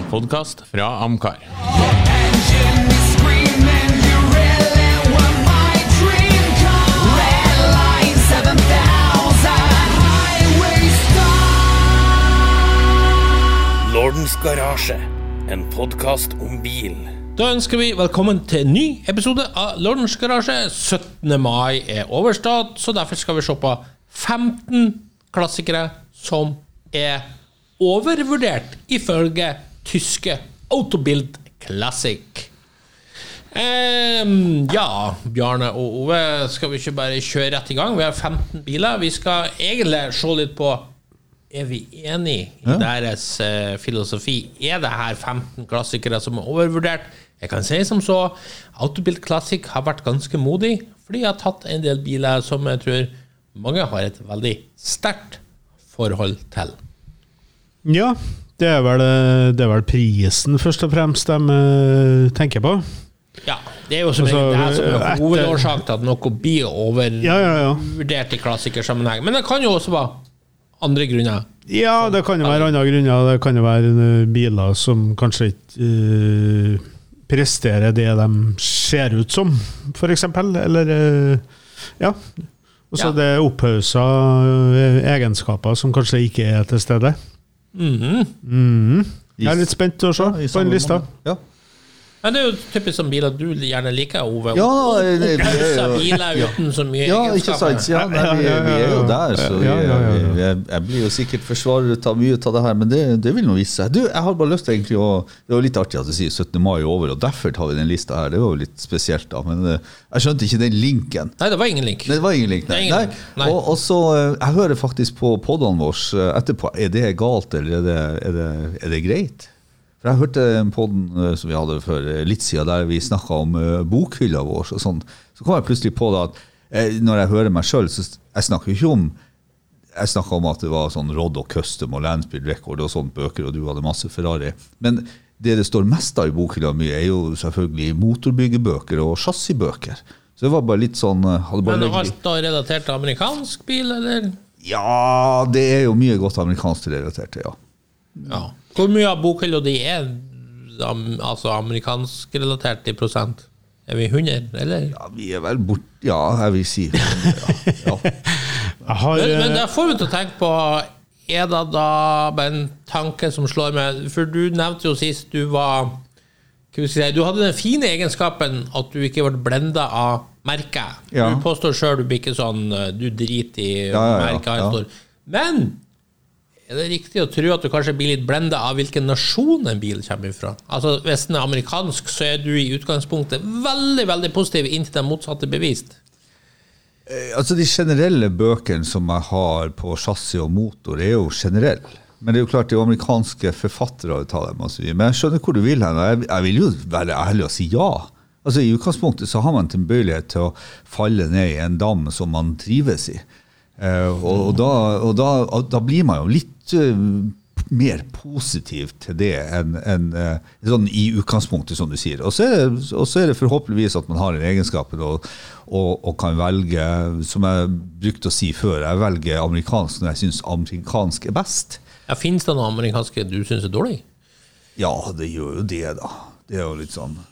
podcast fra Amcar. Lordens Garasje, en podcast om bil. Da ønsker vi velkommen til en ny episode av Lordens Garasje. 17. mai overstått, så derfor skal vi se på 15 klassikere som overvurdert ifølge tyske Autobild Classic. Ja, Bjarne og Ove, skal vi ikke bare kjøre rett i gang? Vi har 15 biler. Vi skal egentlig se litt på, vi enige i deres filosofi? Det her 15 klassikere som overvurdert? Jeg kan si som så, Autobild Classic har vært ganske modig, fordi jeg har tatt en del biler som jeg tror mange har et veldig sterkt forhold til. Ja, det er vel prisen først og fremst de tenker på. Ja, det jo som en hovedårsak til at noe blir overvurdert i klassikersammenheng. Men det kan jo også være andre grunner. Ja, det kan jo være andre grunner. Det kan jo være biler som kanskje ikke presterer det de ser ut som, for eksempel. Eller, ja. Og så det opphausa egenskaper som kanskje ikke er til stede. Jeg er litt spent å se på en lista. Ja. Men det jo typisk som biler du gjerne liker, Ove. Ja, biler uten så mye ikke sant? Ja, vi jo der, så jeg blir jo sikkert forsvaret av mye av det her, men det vil nå vise seg. Du, jeg har bare lyst til egentlig det var litt artig at du sier 17. mai over, og derfor tar vi den lista her. Det var jo litt spesielt da, men jeg skjønte ikke den linken. Nei, det var ingen link. Det var ingen link, nei. Og så, jeg hører faktisk på poddene våre etterpå, det galt, eller er det greit? For jeg hørte en podden som vi hadde for litt siden, der vi snakket om bokhylla vår og sånn. Så kom jeg plutselig på det at når jeg hører meg selv, så jeg snakker jo ikke om at det var sånn Rodd og Custom og Landspeed Record og sånne bøker, og du hadde masse Ferrari. Men det står mest av i bokhylla mye er jo selvfølgelig motorbyggebøker og chassisbøker. Så det var bare litt sånn... Men alt da relatert til amerikansk bil, eller? Ja, det er jo mye godt amerikansk relatert til, Ja. Hvor mye av bokhylla de altså amerikansk relatert i prosent? Er vi 100, eller? Ja, vi vel bort... Ja, jeg vil si 100, ja. Men det får vi til å tenke på, det da en tanke som slår meg? For du nevnte jo sist du var... Du hadde den fine egenskapen at du ikke ble blendet av merket. Ja. Du påstår selv du blir ikke sånn, du driter i merket. Men... Er det riktig å tro at du kanskje blir litt blendet av hvilken nasjon en bil kommer fra? Altså, hvis den er amerikansk, så er du i utgangspunktet veldig, veldig positiv inntil det motsatte bevist. Altså, de generelle bøkene som jeg har på chassis og motor er jo generelle. Men det er jo klart, det er jo amerikanske forfattere å ta dem, men jeg skjønner hvor du vil hen, og jeg vil jo være ærlig og si ja. Altså, i utgangspunktet så har man tilbøyelighet til å falle ned i en dam som man trives i. Og da blir man jo litt mer positiv til det enn sånn i utgangspunktet, som du sier. Og så er det forhåpentligvis at man har en egenskap og kan velge, som jeg brukte å si før, jeg velger amerikansk når jeg synes amerikansk er best. Ja, finnes det noe amerikanske du synes er dårlig? Ja, det gjør jo det da. Det er jo litt sånn...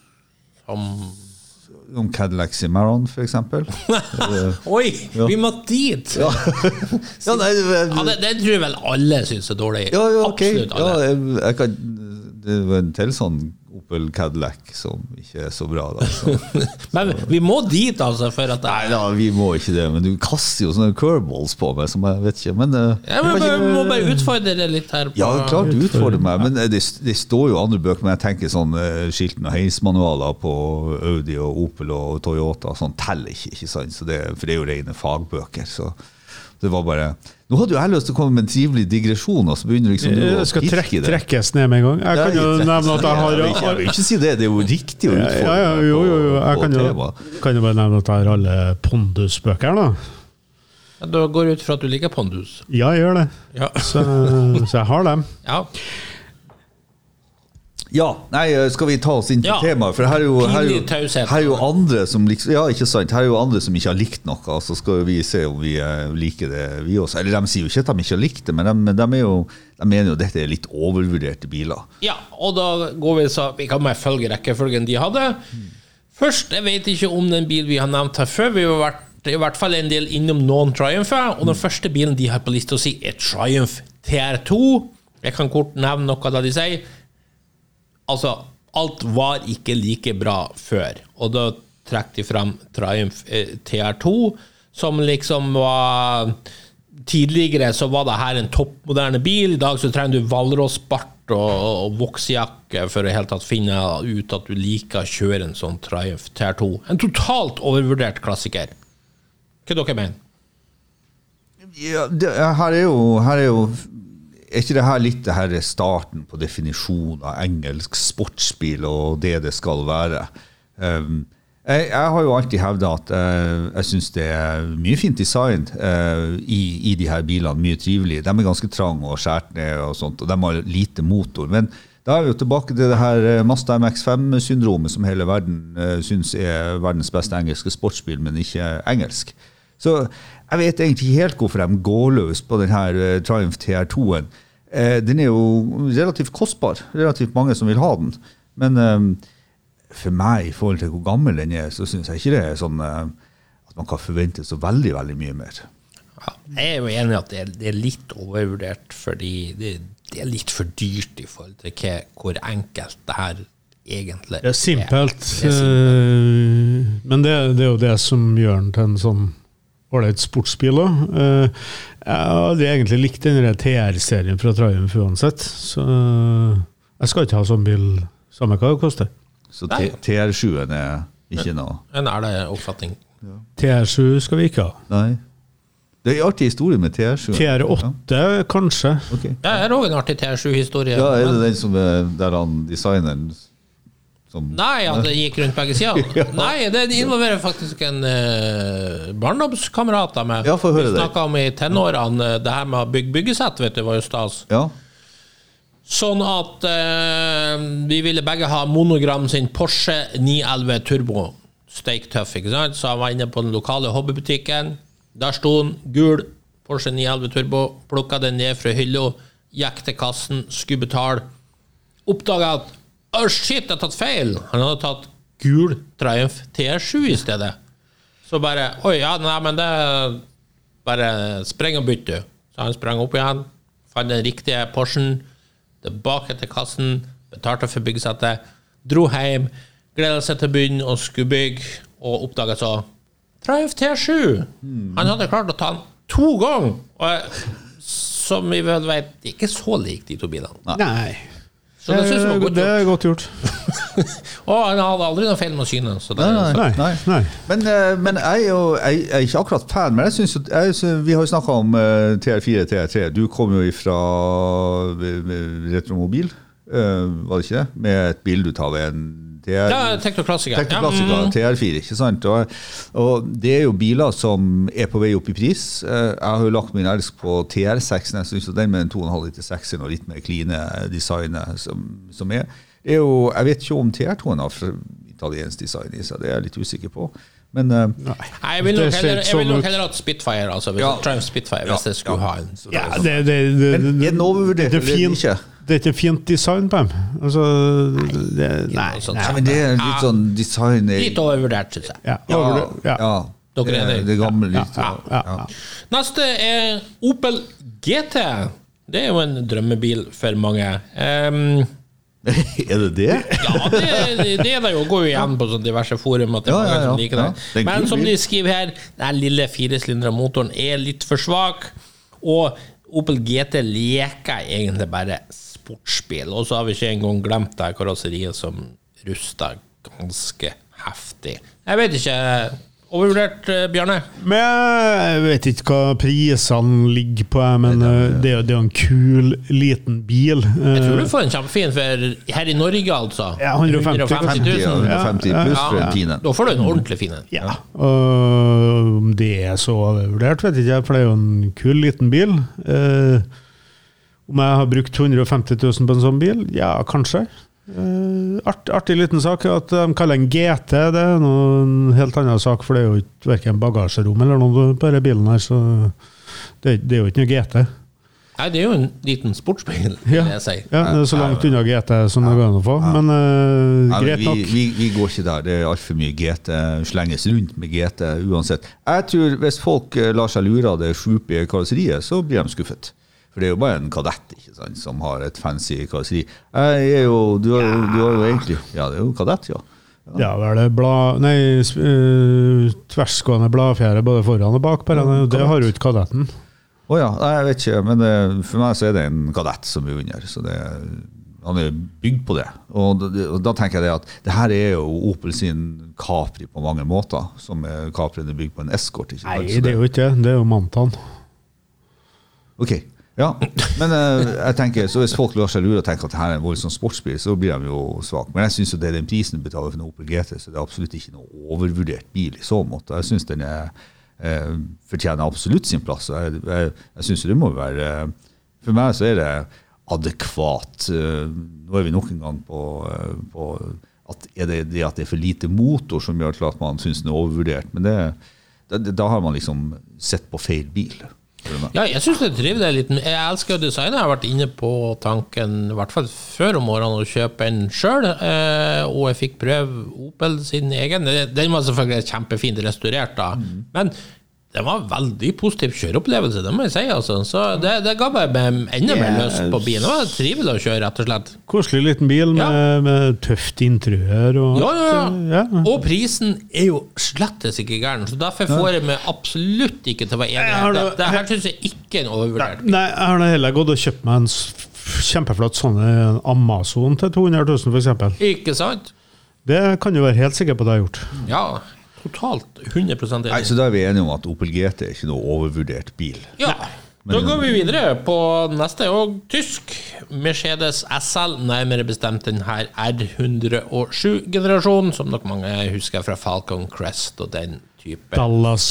Om Cadillac Cimarron, for eksempel. Oi, vi må dit! Ja. Det tror jeg vel alle synes er dårlig. Ja, ok. Absolutt alle. Det var en til sånn Opel Cadillac som ikke er så bra da. Men vi må dit altså for at Nei da, vi må ikke det, men du kaster jo sånne curveballs på meg som jeg vet ikke, men... vi må bare utfordre det litt her på... Ja, klart du utfordrer meg, men det står jo andre bøker, men jeg tenker sånn skilten og heismanualer på Audi og Opel og Toyota, sånn teller ikke sant? For det er jo rene fagbøker, så det var bare... Nå hadde jo jeg lyst til å komme med en trivelig digresjon, og så begynner liksom du å pirke det. Trekkes ned med en gang. Jeg kan jo nevne at jeg har... Ikke si det, det er jo riktig å utfordre. Jo. Jeg kan jo bare nevne at jeg har alle Pondus-bøker da. Ja, da går ut fra at du liker Pondus. Ja, jeg gjør det. Ja. Så jeg har dem. Ja. Ja, nei, skal vi ta oss inn til temaet? For her er jo andre som liksom, ja, ikke sant, her er jo andre som ikke har likt noe, så skal vi se om vi liker det vi også. Eller de sier jo ikke at de ikke har likt det, men de mener jo at dette er litt overvurderte biler. Ja, og da går vi kan med følgerekkefølgen de hadde. Først, jeg vet ikke om den bil vi har nevnt her før, vi har vært i hvert fall en del innom noen Triumpher, og den første bilen de har på liste å si er Triumph TR2. Jeg kan kort nevne noe da de sier. Altså, alt var ikke like bra før, og da trekker de frem Triumph TR2, som liksom var tidligere så var det her en toppmoderne bil. I dag så trenger du valrossbart og voksjakke for å helt tatt finne ut at du liker å kjøre en sånn Triumph TR2. En totalt overvurdert klassiker. Hva dere mener? Ja, her er jo ikke det her litt det her starten på definisjon av engelsk sportsbil og det skal være? Jeg har jo alltid hevdet at jeg synes det er mye fint design i de her bilene, mye trivelig. De er ganske trang og skjært ned og sånt, og de har lite motor. Men da er vi jo tilbake til det her Mazda MX-5-syndromet som hele verden synes er verdens beste engelske sportsbil, men ikke engelsk. Så jeg vet egentlig ikke helt hvorfor de går løs på denne Triumph TR2-en. Den er jo relativt kostbar, relativt mange som vil ha den. Men for meg, i forhold til hvor gammel den er, så synes jeg ikke det er sånn at man kan forvente så veldig, veldig mye mer. Ja, jeg er jo enig i at det er litt overvurdert, fordi det er litt for dyrt i forhold til hvor enkelt det her egentlig er. Det er simpelt, men det er jo det som gjør den til en sånn ålreit sportsbil også. Jeg hadde egentlig likt denne TR-serien fra Triumph uansett, så jeg skal ikke ha sånn bil samme hva det koster. Så TR7-en er ikke noe? En det oppfatning. Ja. TR7 skal vi ikke ha. Nei. Det er en artig historie med TR7. TR8 kanskje. Okay. Ja, det er også en artig TR7-historie. Ja, er det den som der han designeren Nei, at det gikk rundt begge sider. Ja. Nei, det involverer faktisk en barndomskamerat med. Ja, få høre det. Vi snakket om i tenårene, det her med å byggesett, vet du, var jo stas. Ja. Sånn at vi ville begge ha monogram sin Porsche 911 Turbo. Steiktøff, ikke sant? Så han var inne på den lokale hobbybutikken. Der sto han, gul Porsche 911 Turbo, plukket den ned fra hylla, gikk til kassen, skulle betale, oppdaget at shit, jeg har tatt feil. Han hadde tatt gul Triumph TR7 i stedet. Så bare, men det bare spreng og bytt du. Så han sprang opp igjen, fant den riktige Porschen, tilbake til kassen, betalte for byggesettet, dro hjem, gledet seg til byen og skulle bygge, og oppdaget så Triumph TR7. Han hadde klart å ta den 2 ganger, og som vi vel vet, ikke så lik de 2 bilene. Nei. Så det er godt gjort. Og han hadde aldri noe feil maskiner. Nei. Men jeg er ikke akkurat fan, men jeg synes vi har jo snakket om TR4, TR3. Du kom jo fra Retromobil, var det ikke det? Med et bilde ut av en Teknoklassiker. TR4, ikke sant? Og det er jo biler som er på vei opp i pris. Jeg har jo lagt min elsk på TR6, jeg synes den med en 2,5 liter 6 og litt mer clean designet som er. Det er jo, jeg vet ikke om TR2-en har italiensk design i seg, det er jeg litt usikker på. Men jeg vil nok heller ha Spitfire, altså Triumph Spitfire, hvis jeg skulle ha en. Det er den overvurdert, eller ikke? Det er ikke fint design på dem. Altså, nei, men det er litt sånn design litt overvurdert, synes jeg. Ja. Dere er det gamle litt. Neste er Opel GT. Det er jo en drømmebil for mange. Er det det? Ja, det er det jo. Går jo igjen på sånn diverse forum at det er mange som liker det. Men som de skriver her, den lille 4-sylindra motoren er litt for svak, og Opel GT leker egentlig bare sportsbil, og så har vi ikke engang glemt det karosseriet som ruster ganske heftig. Jeg vet ikke, overvurdert, Bjarne? Men jeg vet ikke hva prisene ligger på, men det er jo en kul liten bil. Jeg tror du får en kjempefin for her i Norge, altså. Ja, 150 000. 150 pluss for en fine. Da får du en ordentlig fin. Ja, og om det er så overvurdert, vet jeg ikke, for det er jo en kul liten bil. Om jeg har brukt 150 000 på en sånn bil? Ja, kanskje. Artig liten sak at de kaller en GT, det noen helt annen sak, for det jo ikke hverken bagasjerom eller noe på denne bilen her, så det jo ikke noe GT. Nei, det jo en liten sportsbil, vil jeg si. Ja, det så langt unna GT som det går an å få, men greit nok. Vi går ikke der, det alt for mye GT, slenges rundt med GT uansett. Jeg tror hvis folk lar seg lure av det slupige karosseriet, så blir de skuffet. For det jo bare en kadett, ikke sant, som har et fancy karosseri. Du har jo egentlig, ja, det jo kadett, ja. Ja, det tversgående bladfjære både foran og bak, det har jo ikke kadetten. Ja, jeg vet ikke, men for meg så det en kadett som under, så han bygd på det. Og da tenker jeg at det her jo Opel sin Capri på mange måter, som Caprien bygd på en Escort. Ikke? Nei, det jo ikke det, det jo Mantan. Ok, ja, men jeg tenker, så hvis folk lar seg lure og tenker at det her en voldsom sportsbil, så blir de jo svak. Men jeg synes jo det den prisen du betaler for en Opel GT, så det absolutt ikke noe overvurdert bil i så måte. Jeg synes den fortjener absolutt sin plass. Jeg synes det må være, for meg så det adekvat. Nå vi nok en gang på at det at det for lite motor som gjør til at man synes den overvurdert, men da har man liksom sett på feil bil. Ja, jeg synes det driver det litt. Jeg elsker jo designet. Jeg har vært inne på tanken, i hvert fall før om morgenen, å kjøpe en selv, og jeg fikk prøve Opel sin egen. Den var selvfølgelig kjempefint restaurert da, men det var en veldig positiv kjøreopplevelse, det må jeg si, altså. Så det ga meg enda mer løs på bilen. Det var trivelig å kjøre, rett og slett. Koselig liten bil med tøft interiør. Og ja. Og prisen jo slettes ikke gæren, så derfor får jeg meg absolutt ikke til å være enig. Det her synes jeg ikke en overvurdert. Nei, jeg har heller gått og kjøpt meg en kjempeflott sånn Amazon til 200 000 for eksempel. Ikke sant? Det kan du være helt sikker på det jeg har gjort. Ja, totalt 100% enig. Nei, så da vi enige om at Opel GT ikke noe overvurdert bil. Ja, da går vi videre på neste, og tysk Mercedes SL, nærmere bestemt den her R107-generasjonen, som nok mange husker fra Falcon Crest og den type Dallas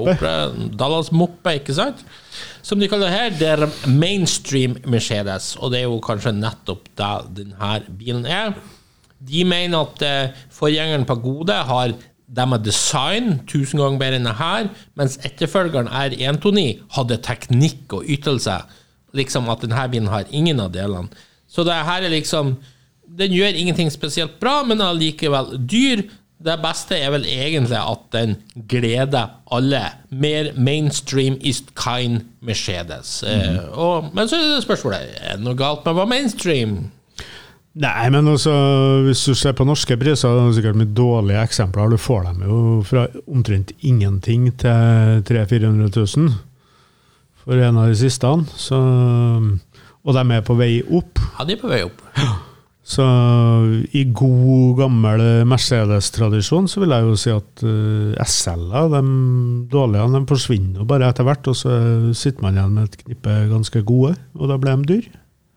Moppe, ikke sant? Som de kaller her, det mainstream Mercedes, og det jo kanskje nettopp det denne bilen De mener at forgjengeren på Gode har de med design 1000 ganger bedre enn det her, mens etterfølgeren R129 hadde teknikk og ytelse, liksom at denne bilen har ingen av delene. Så det her liksom, den gjør ingenting spesielt bra, men er likevel dyr. Det beste vel egentlig at den gleder alle. Mer mainstream is kind Mercedes. Men så det spørsmålet, det noe galt med å være mainstream? Nei, men også, hvis du ser på norske priser, det sikkert mye dårlige eksempler. Du får dem jo fra omtrent ingenting til 300 000-400 000 for en av de siste. Så, og de på vei opp. Ja, de på vei opp. Så i god, gammel Mercedes-tradisjon så vil jeg jo si at SL-er, de dårlige, de forsvinner jo bare etter hvert, og så sitter man igjen med et knippe ganske gode, og da blir de dyr.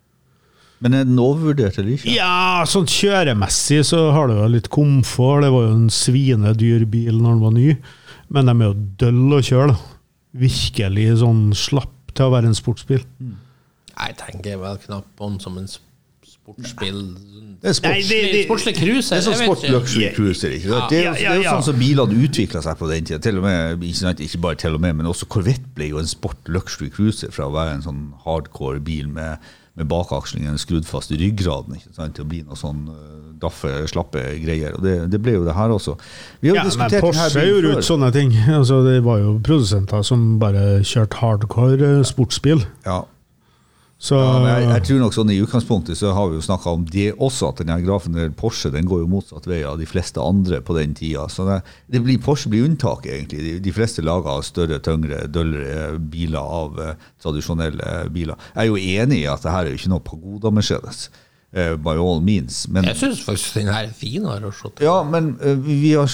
Men den overvurdert eller ikke? Ja, sånn kjøremessig så har det jo litt komfort. Det var jo en svinedyr bil når den var ny, men de jo døll å kjøre da. Virkelig sånn slapp til å være en sportsbil. Jeg tenker vel knapt på den som en sportsbil. Det sportslig cruiser. Det sånn sport-luxury cruiser, ikke sant? Det jo sånn som bilene utviklet seg på den tiden. Til og med, ikke bare til og med, men også Corvette ble jo en sport-luxury cruiser fra å være en sånn hardcore bil med bakakslingen skrudd fast i ryggraden, ikke sant, til å bli noe sånn daffe, slappe greier, og det ble jo det her også. Vi har diskutert men Porsche gjorde ut sånne ting, altså det var jo produsenter som bare kjørte hardcore sportsbil. Ja. Så, jeg tror nok sånn i utgangspunktet så har vi jo snakket om det også, at denne grafen der Porsche, den går jo motsatt vei av de fleste andre på den tiden, så Porsche blir unntak egentlig. De fleste lager større, tyngre, døllere biler av tradisjonelle biler. Jeg jo enig i at det her jo ikke noe Pagoda Mercedes, by all means. Men, jeg synes faktisk den her finere å se til. Ja, men vi har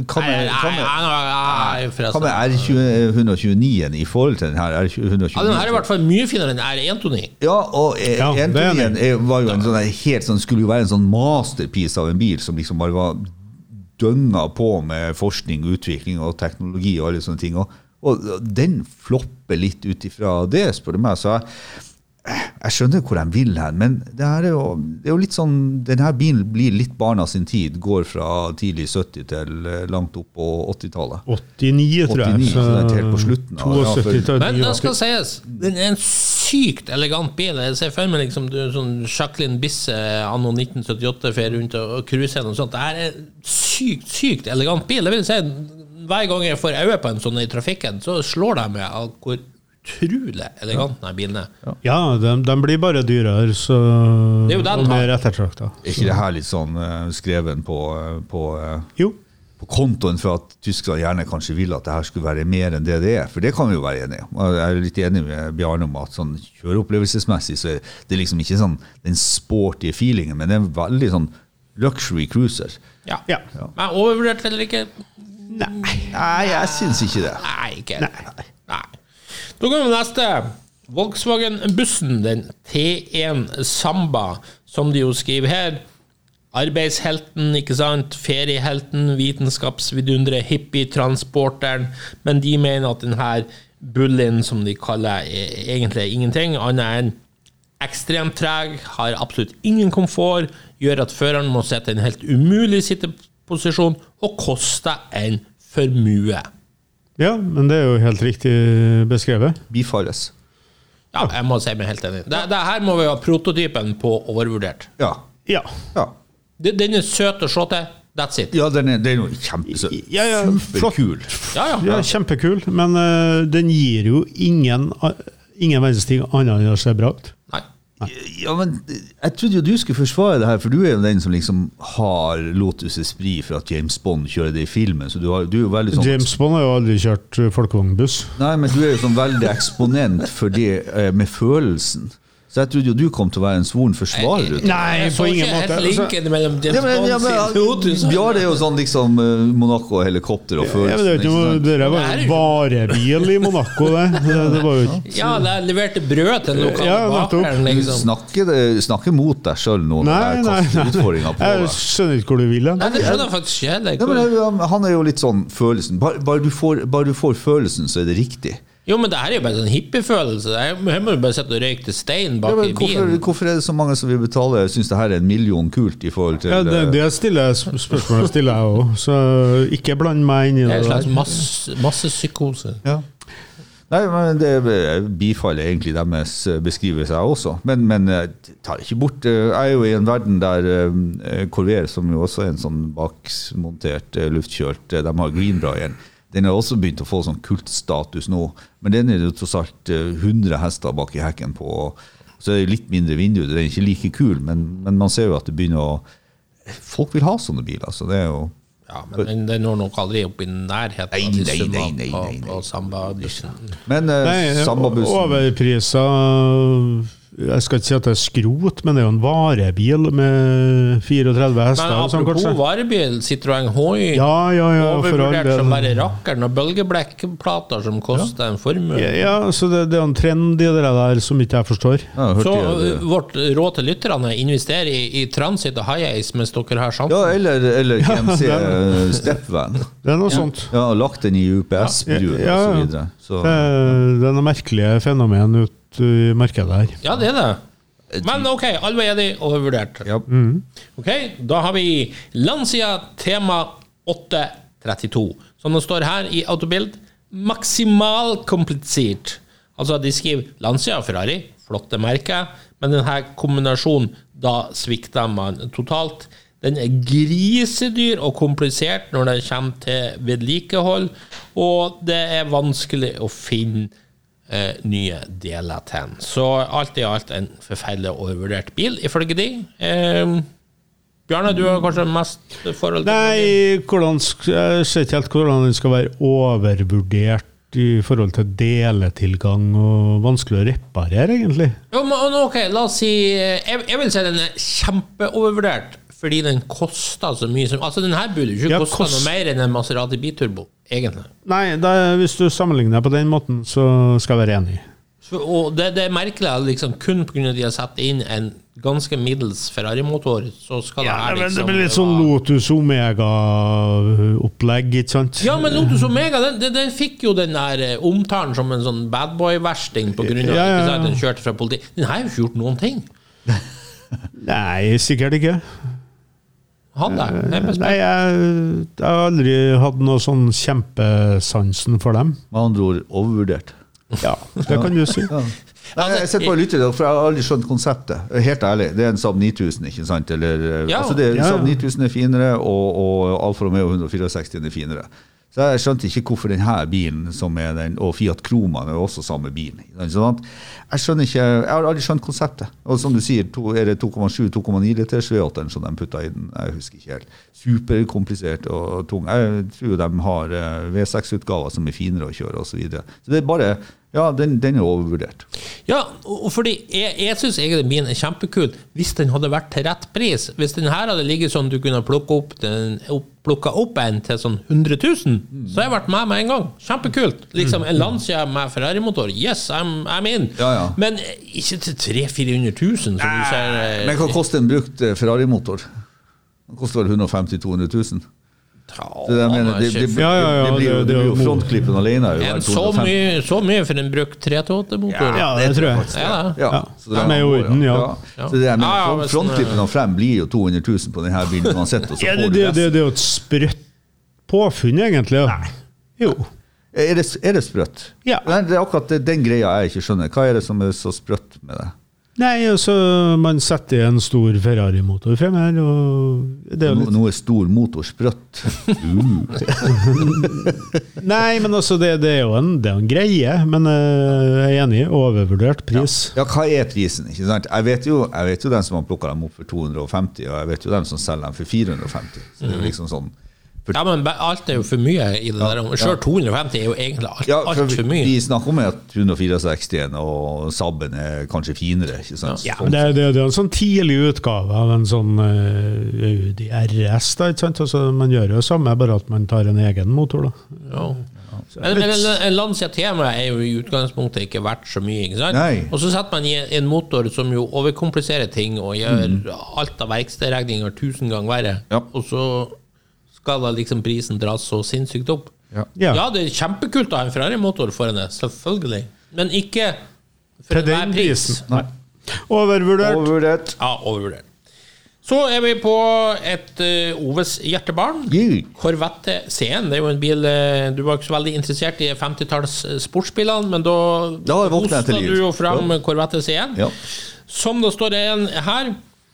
hva med R129 i forhold til den her R129? Ja, den her i hvert fall mye finere enn R129. Ja, og R129 var jo en sånn helt sånn, skulle jo være en sånn masterpiece av en bil som liksom bare var dønga på med forskning, utvikling og teknologi og alle sånne ting, og den flopper litt ut ifra det, spør du meg, så Jeg skjønner hvor de vil hen, men det er jo litt sånn, denne bilen blir litt barna sin tid, går fra tidlig 70 til langt opp på 80-tallet. 89, tror jeg. 89, så det er helt på slutten. 72 til Men det skal sies, den en sykt elegant bil. Jeg ser for meg liksom, du sånn Jacqueline Bisse anno 1978 fer rundt og cruiser og sånt. Det er en sykt elegant bil. Det vil si, hver gang jeg får øye på en sånn i trafikken, så slår de med hvor utrolig elegant denne bilen er. Ja, de blir bare dyrere, så det er jo den og mer ettertraktet. Er ikke det her litt sånn skreven på Jo. på kontoen for at Tyskland gjerne kanskje vil at det her skulle være mer enn det er, for det kan vi jo være enige om. Jeg er litt enig med Bjarne om at sånn kjøreopplevelsesmessig så er det liksom ikke sånn den sportige feelingen, men det er en veldig sånn luxury cruiser. Ja. Ja. Men overvurdert eller ikke? Nei, jeg synes ikke det. Nei, ikke. Nei. Da går vi med neste. Volkswagen-bussen, den T1 Samba, som de jo skriver her. Arbeidshelten, ikke sant? Feriehelten, vitenskapsvidundre, hippie-transporteren. Men de mener at denne bullen, som de kaller, egentlig ingenting, annet enn ekstremt treg, har absolutt ingen komfort, gjør at føreren må sette en helt umulig sitteposisjon og koster en formue. Ja, men det er jo helt riktig beskrevet. Bifalles. Ja, jeg må si meg helt enig. Det her må vi ha prototypen på overvurdert. Ja. Ja. Ja. Den er søt å se til. That's it. Ja, den er jo kjempesøt. Ja, flott. Superkul. Ja, kjempekul, men den gir jo ingen verdens ting annet enn å se bra ut. Nei. Ja, men jeg trodde jo du skulle forsvare det her, for du er jo den som liksom har Lotus Esprit for at James Bond kjører det i filmen, så du er jo veldig sånn... James Bond har jo aldri kjørt folkevognbuss. Nei, men du er jo sånn veldig eksponent for det med følelsen. Så jeg trodde jo du kom til å være en svoren forsvarer. Nei, Jeg på så ingen ikke helt måte. linken mellom James Bond sin Lotus. Bjarne er jo sånn liksom Monaco, helikopter og Ja, følelsen. men det er jo ikke noe, det var jo en varebil i Monaco, det. Det var jo ikke... Ja, det leverte brød til den lokale Ja, nettopp. bakeren, Du liksom. snakker mot deg selv nå når jeg kaster utfordringer på Jeg deg. skjønner ikke hvor du vil hen. Nei, det skjønner jeg faktisk ikke heller. Ja, men han er jo litt sånn følelsen. Bare du får følelsen, så er det riktig. Jo, men det her er jo bare sånn hippiefølelse. Jeg må jo bare sette og røyke til stein bak Ja, i men bilen. hvorfor er det så mange som vil betale? Jeg synes det her er 1 million kult i forhold til... Ja, det spørsmålet stiller jeg også, så ikke bland meg inn i Det er det en der. slags massepsykose. Ja. Nei, men det bifaller egentlig deres beskrivelse jeg også. Men jeg tar ikke bort... Jeg er jo i en verden der Corvair, som jo også er en sånn bakmontert, luftkjørt, de har Greenbrier. Den har også begynt å få sånn kultstatus nå, men den er jo tross alt 100 hester bak i hekken på, så er det litt mindre vindu, den er ikke like kul, men man ser jo at det begynner å... Folk vil ha sånne biler, så det er jo... Ja, men den når nok aldri opp i nærheten av de summene på Samba-bussen. Men Samba-bussen... Overpriser... Jeg skal ikke si at det er skrot, men det er jo en varebil med 34 hester. Men apropos varebil, Citroën HY, Ja, for all overvurdert del. som bare rakkeren og bølgeblekkplater som koster en formue. Ja, så det er en trend i det der som ikke jeg forstår. Ja, hørte Så jeg det. vårt råd til lytterne er investere i Transit og Hi-Ace mens dere har Ja, sjansen. eller GMC Stepvan. Det er noe sånt. Ja, lagt den i UPS-bruen og så videre. Så, Det er noe merkelige fenomen ut i markedet her. Ja, det er det. Men ok, alle er de overvurdert. ja. Ok, da har vi Lancia Tema 832, som det står her i autobild. Maksimal komplisert. Altså, de skriver Lancia og Ferrari, flotte merker, men denne kombinasjonen, da svikter man totalt. Den er grisedyr og komplisert når det kommer til vedlikehold, og det er vanskelig å finne nye deler til den. Så alt i alt en forferdelig overvurdert bil, ifølge de. Bjarne, du har kanskje mest forhold til Nei, jeg ser ikke helt hvordan den skal være overvurdert i forhold til deletilgang og vanskelig å reparere, egentlig. Jo, men ok, la oss si jeg vil si den er kjempeovervurdert fordi den koster så mye altså den her burde jo ikke koste noe mer enn en Maserati Biturbo, egentlig. Nei, hvis du sammenligner på den måten, så skal jeg være enig. Og det merkelig at liksom, kun på grunn av at de har satt inn en ganske middels Ferrari-motor, så skal det her liksom... Det blir litt sånn Lotus Omega-opplegg, ikke sant? Ja, men Lotus Omega, den fikk jo den der omtalen som en sånn bad boy-versting på grunn av at den kjørte fra politi. Den har jo ikke gjort noen ting. Nei, sikkert ikke. Nei, jeg har aldri hatt noe sånn kjempesansen for dem. Med andre ord, overvurdert. Ja, det kan du si. Ja. Nei, jeg setter på å lytte, for jeg har aldri skjønt konseptet. Helt ærlig, det en Saab 9000, ikke sant? Eller, altså Saab 9000 finere, og Alfa Romeo 164 finere. Så jeg skjønte ikke hvorfor denne bilen, som den, og Fiat Croma, er også samme bil. Sånn jeg har aldri skjønt konseptet. Og som du sier, det 2,7-2,9 liters V8 som de puttet i den, jeg husker ikke helt. Superkomplisert og tung. Jeg tror de har V6-utgaver som finere å kjøre, og så videre. Så det bare... Ja, den er overvurdert. Ja, og fordi jeg synes egentlig bilen kjempekul hvis den hadde vært til rett pris. Hvis den her hadde ligget sånn du kunne plukket opp en til sånn 100 000, så har jeg vært med en gang. Kjempekult. Liksom en Lancia med Ferrari-motor. Yes, I'm in. Ja. Men ikke til 300-400 000 som du ser. Men hva koster en brukt Ferrari-motor? Den koster vel 150-200 000? Så jeg mener, det blir jo frontklippen alene så mye for en brukt 328-motor. Ja, det tror jeg. Så det er orden, Så det frontklippen av frem blir jo 200 000 på denne bilen uansett. Det er jo et sprøtt påfunn egentlig. Nei. Jo. Er det sprøtt? Ja. Det er akkurat den greia jeg ikke skjønner. Hva er det som er så sprøtt med det? Nei, altså, man setter en stor Ferrari-motor frem her, og det er litt... Noe stor motor sprøtt. Nei, men altså, det er jo en greie, men jeg er enig, overvurdert pris. Ja, hva er prisen, ikke sant? Jeg vet jo den som har plukket dem opp for 250, og jeg vet jo den som selger dem for 450. Så det er liksom sånn... Ja, men alt er jo for mye i det der. Selv 250 er jo egentlig alt for mye. Vi snakker om at 164 og Saben er kanskje finere, ikke sant? Ja, men det er en sånn tidlig utgave av en sånn Audi RS, da, ikke sant? Altså, man gjør jo samme, bare at man tar en egen motor, da. Ja. Men en Lancia Tema er jo i utgangspunktet ikke verdt så mye, ikke sant? Nei. Og så setter man i en motor som jo overkompliserer ting og gjør alt av verkstedregninger 1000 ganger verre. Ja. Og så skal da liksom prisen dras så sinnssykt opp. Ja, det er kjempekult å ha en Ferrari-motor foran det, selvfølgelig. Men ikke for enhver pris. Nei. Overvurdert. Ja, overvurdert. Så er vi på et Oves hjertebarn. Corvette C1. Det er jo en bil, du var ikke så veldig interessert i 50-talls sportsbilene, men da hostet du jo frem Corvette C1. Ja. Som det står igjen her,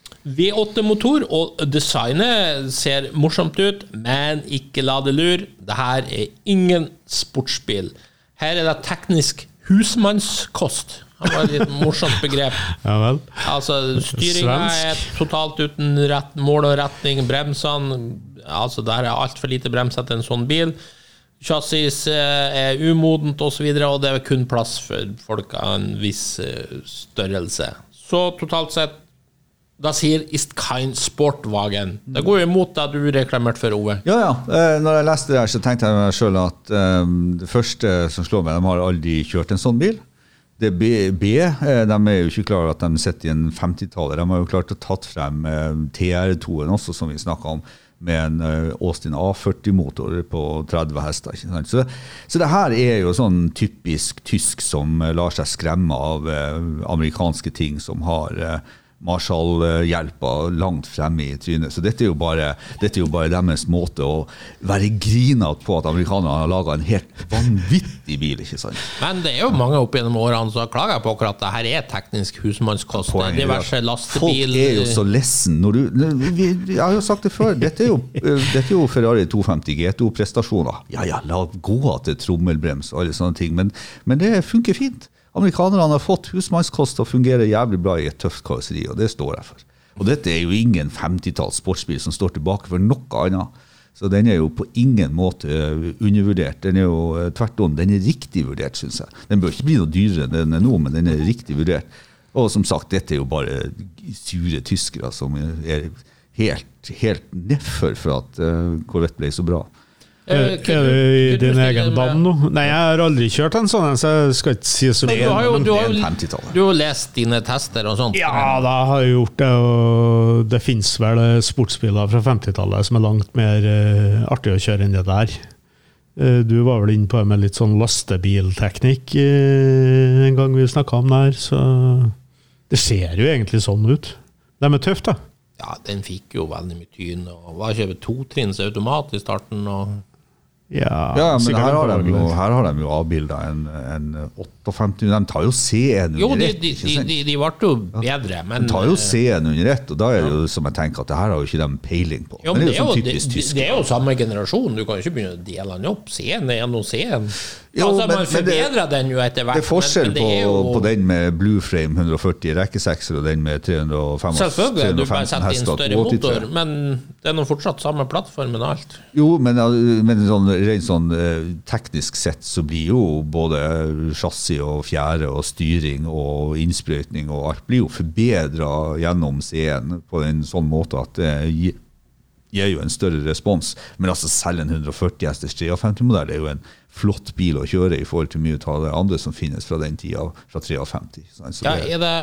V8-motor, og designet ser morsomt ut, men ikke la det lure. Dette er ingen sportsbil. Her er det teknisk husmannskost. Det var et litt morsomt begrep. Ja vel. Altså, styringen er totalt uten mål og retning, bremsene, altså der er alt for lite bremset til en sånn bil. Chassis er umodent og så videre, og det er kun plass for folk av en viss størrelse. Så totalt sett da sier Istkein Sportwagen. Det går jo imot det du reklamerte for, Ove. Ja. Når jeg leste det her, så tenkte jeg meg selv at det første som slår meg, de har aldri kjørt en sånn bil. Det B, de er jo ikke klare at de sitter i en 50-taller. De har jo klart å tatt frem TR2-en også, som vi snakket om, med en Austin A40-motor på 30 hester. Ikke sant? Så det her er jo sånn typisk tysk som lar seg skremme av amerikanske ting som har... Marshall-hjelpa langt fremme i trynet. Så dette er jo bare deres måte å være grinat på at amerikanerne har laget en helt vanvittig bil, ikke sant? Men det er jo mange opp gjennom årene som har klaget på akkurat det her er teknisk husmannskost. Diverse lastebil. Folk er jo så lessen. Jeg har jo sagt det før, dette er jo Ferrari 250 GTO-prestasjoner. Ja, la gå til trommelbrems og alle sånne ting, men det funker fint. Amerikanerne har fått husmannskost til å fungere jævlig bra i et tøft karosseri, og det står jeg for. Og dette er jo ingen 50-talls sportsbil som står tilbake for noe annet. Så den er jo på ingen måte undervurdert. Den er jo tvert om, den er riktig vurdert, synes jeg. Den bør ikke bli noe dyrere enn den er nå, men den er riktig vurdert. Og som sagt, dette er jo bare sure tyskere som er helt nedfor for at Corvette ble så bra. Er det i din egen dam nå? Nei, jeg har aldri kjørt en sånn, så jeg skal ikke si så mye. Du har jo lest dine tester og sånt. Ja, da har jeg gjort det, og det finnes vel sportsbiler fra 50-tallet som langt mer artig å kjøre enn det der. Du var vel inne på det med litt sånn lastebilteknikk en gang vi snakket om det her, så det ser jo egentlig sånn ut. Det er tøft da. Ja, den fikk jo veldig mye tyn, og var ikke 2-trinns automat I starten, og Ja, men her har de jo avbildet en 58, de tar jo C-en under ett. Jo, de ble jo bedre, men de tar jo C-en under ett, og da det jo som jeg tenker at det her har jo ikke de peiling på. Jo, men det jo typisk tysk. Det jo samme generasjon, du kan jo ikke begynne å dele den opp. C-en noe C-en. Jo, altså, man forbedrer den jo etter hvert. Det forskjell på den med Blue Frame 140 rekkesekser og den med 305 selvfølgelig, du bare setter inn større motor, men det noe fortsatt samme plattformen og alt. Jo, men rent sånn teknisk sett så blir jo både chassis og fjære og styring og innsprøytning og alt blir jo forbedret gjennom C-en på en sånn måte at det gir jo en større respons. Men altså selv en 140 hesters 53-modell jo en flott bil å kjøre I forhold til mye av det andre som finnes fra den tida, fra 53. Så ja, det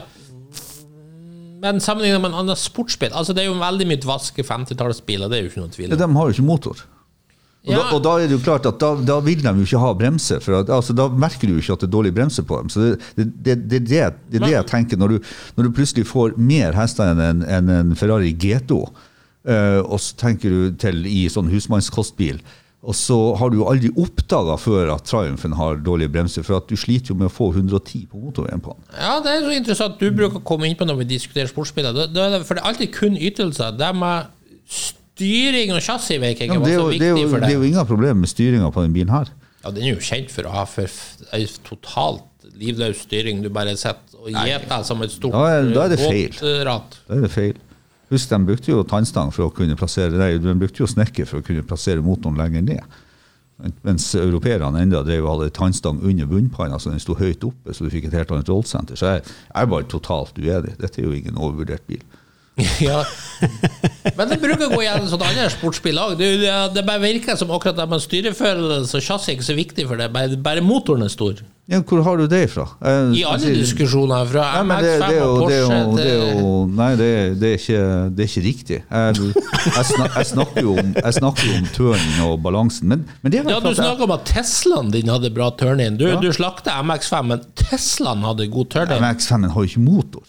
men sammenlignet med en annen sportsbil, altså det jo veldig mye vaske 50-tallsbiler, det jo ikke noe tvil. Ja, de har jo ikke motor. Og da det jo klart at da vil de jo ikke ha bremser, for at, altså, da merker du jo ikke at det dårlig bremser på dem. Så det jeg tenker, når du plutselig får mer hester enn en Ferrari GTO, og så tenker du til I sånn husmannskostbil, og så har du jo aldri oppdaget før at Triumphen har dårlige bremser, for at du sliter jo med å få 110 på motorveien på den. Ja, det så interessant. Du bruker å komme inn på når vi diskuterer sportsbiler, for det alltid kun ytelser. Det med styring og chassisveiking var så viktig for deg. Det jo ingen problem med styringen på den bilen her. Ja, den jo kjent for å ha totalt livløs styring. Du bare setter og gjeter som et stort da det feil. båtrat. Da det feil. Husk, de brukte jo tannstang for å kunne plassere det. De brukte jo snekker for å kunne plassere motoren lenger ned. Mens europeerne enda hadde tannstang under bunnpanna, så den stod høyt oppe, så du fikk et helt annet rollsenter. Så jeg bare totalt uenig. Dette jo ingen overvurdert bil. Ja, men det bruker å gå igjen sånn andre sportsbillag. Det bare virker som akkurat at man styrefølelse og chassis ikke så viktig for det. Bare motoren stor. Ja, hvor har du det ifra? I alle diskusjoner fra MX-5 og Porsche Nei, det er ikke riktig. Jeg snakker jo om turning og balansen, men det ja, du snakker om at Teslaen din hadde bra turning. Du slakte MX-5, men Teslaen hadde god turning. MX-5 har jo ikke motor.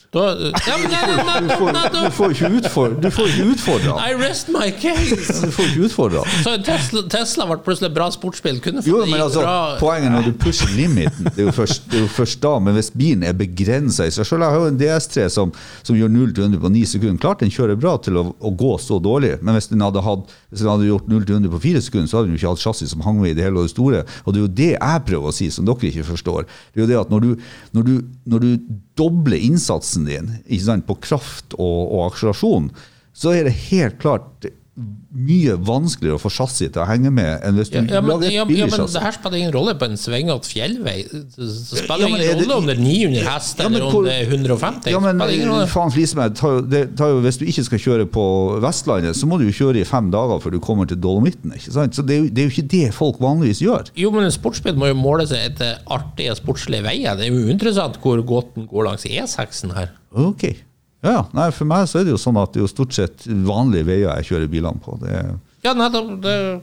Du får ikke utfordret. I rest my case. Du får ikke utfordret. Så Tesla var plutselig bra sportsbil. Jo, men altså, poenget når du pusher limiten, det er jo først da, men hvis bilen begrenset I seg selv, jeg har jo en DS3 som gjør 0-100 på 9 sekunder, klart den kjører bra til å gå så dårlig, men hvis den hadde gjort 0-100 på 4 sekunder, så hadde den jo ikke hatt chassis som hang med I det hele og det store, og det er jo det jeg prøver å si, som dere ikke forstår. Det er jo det at når du dobler innsatsen din, ikke sant, på kraft og akselerasjon, så det helt klart mye vanskeligere å få chassis til å henge med enn hvis du lager et billig chassis. Men det her spiller ingen rolle på en svenget fjellvei. Det spiller ingen rolle om det 900 hest eller om det 150. Ja, men faen flisemed, hvis du ikke skal kjøre på Vestlandet, så må du jo kjøre I 5 dager før du kommer til Dolomitten, ikke sant? Så det er jo ikke det folk vanligvis gjør. Jo, men en sportsbil må jo måle seg etter artige sportslige veier. Det jo interessant hvor godt den går langs E6-en her. Ok. Ja, nei, for meg så det jo sånn at det jo stort sett vanlige veier jeg kjører bilene på. Ja, nettopp.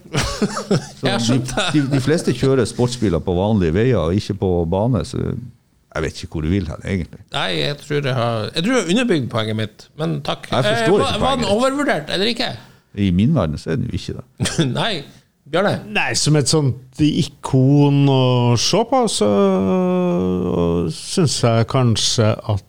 De fleste kjører sportsbiler på vanlige veier og ikke på bane, så jeg vet ikke hvor du vil her, egentlig. Nei, jeg tror jeg har underbygd poenget mitt, men takk. Jeg forstår ikke poenget. Var den overvurdert, eller ikke? I min verden så den jo ikke det. Nei, Bjørne? Nei, som et sånt ikon å se på, så synes jeg kanskje at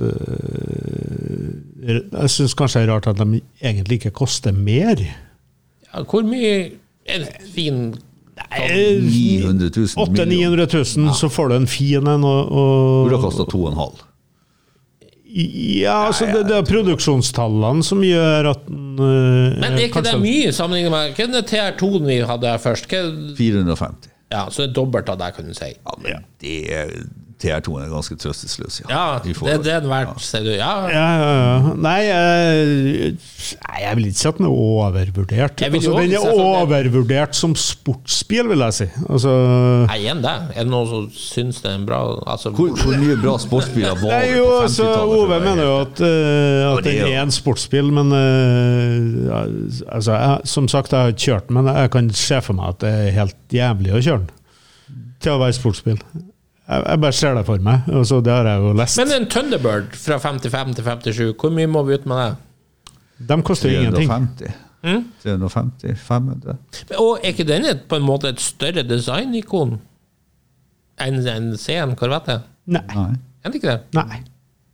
jeg synes kanskje det rart at de egentlig ikke koster mer. Ja, hvor mye en fin 900 000 800 000 så får du en fin en hvor det kostet 2,5. Ja, altså det produksjonstallene som gjør at men ikke det mye sammenlignet med hva det TR2 vi hadde først? 450. Ja, så det dobbelt av det kan du si. Ja, men det TR2 ganske trøstesløs, Ja, det er verdt, sier du. Ja. Nei, jeg vil ikke si at den er overvurdert. Jeg vil jo Den også er si at overvurdert som sportsbil, vil jeg si. Nei, igjen det. Er det noen som synes det er en bra... Altså, Hvor mye bra sportsbiler var Nei, det jo, på så 50-tallet? Ove mener jo at den er en sportsbil, men altså, som sagt, jeg har ikke kjørt den, men jeg kan se for meg at det er helt jævlig å kjøre den til å være sportsbil. Jeg bare ser det for meg, og så det har jeg jo lest. Men en Thunderbird fra 55 til 57, hvor mye må vi ut med det? De koster jo ingenting. 350, 500. Og er ikke denne på en måte et større designikon enn C1 Corvette? Nei. Er det ikke det? Nei.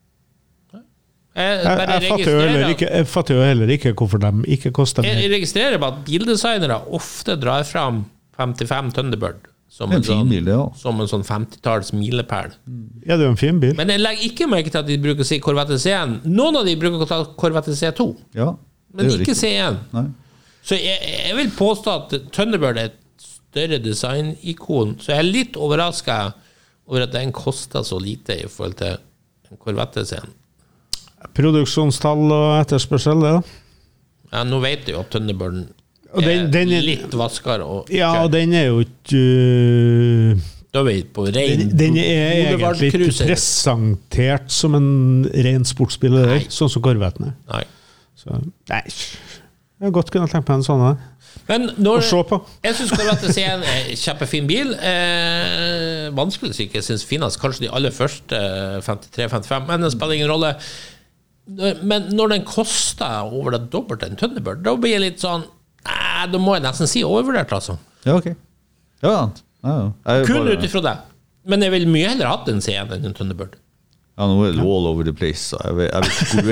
Jeg fatter jo heller ikke hvorfor de ikke koster mer. Jeg registrerer bare at bildesignere ofte drar fram 55 Thunderbird som en fin bil, ja. Som en sånn 50-talls milepæl. Ja, det er jo en fin bil. Men jeg legger ikke merke til at de bruker å si Corvette C1. Noen av de bruker å ta Corvette C2, Ja, men ikke C1. Nei. Så jeg vil påstå at Thunderbird er et større designikon, så jeg er litt overrasket over at den koster så lite i forhold til en Corvette C1. Produksjonstall og etterspørsel, ja. Ja, nå vet jeg jo at Thunderbirden den er litt vaskere og ja, og den er jo ikke da er vi på ren den er egentlig ikke presentert som en ren sportsbil, sånn som Corvetten er. Nei. Så, nei, jeg godt kunne tenkt meg en sånn her. Men når, å se på. Jeg synes Corvette C1 er en kjempefin bil. Vanskelig så ikke jeg synes finnes kanskje de aller første 53-55, men det spiller ingen rolle. Men når den koster over det dobbelte en Thunderbird, da blir jeg litt sånn da må jeg nesten si overvurdert, altså. Ja, ok. Ja. Kun utifra det. Men jeg vil mye heller hatt en C1 enn en Thunderbird. Ja, nå er det all over the place, så jeg vet ikke hvor du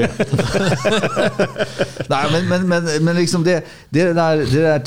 er. Nei, men liksom det der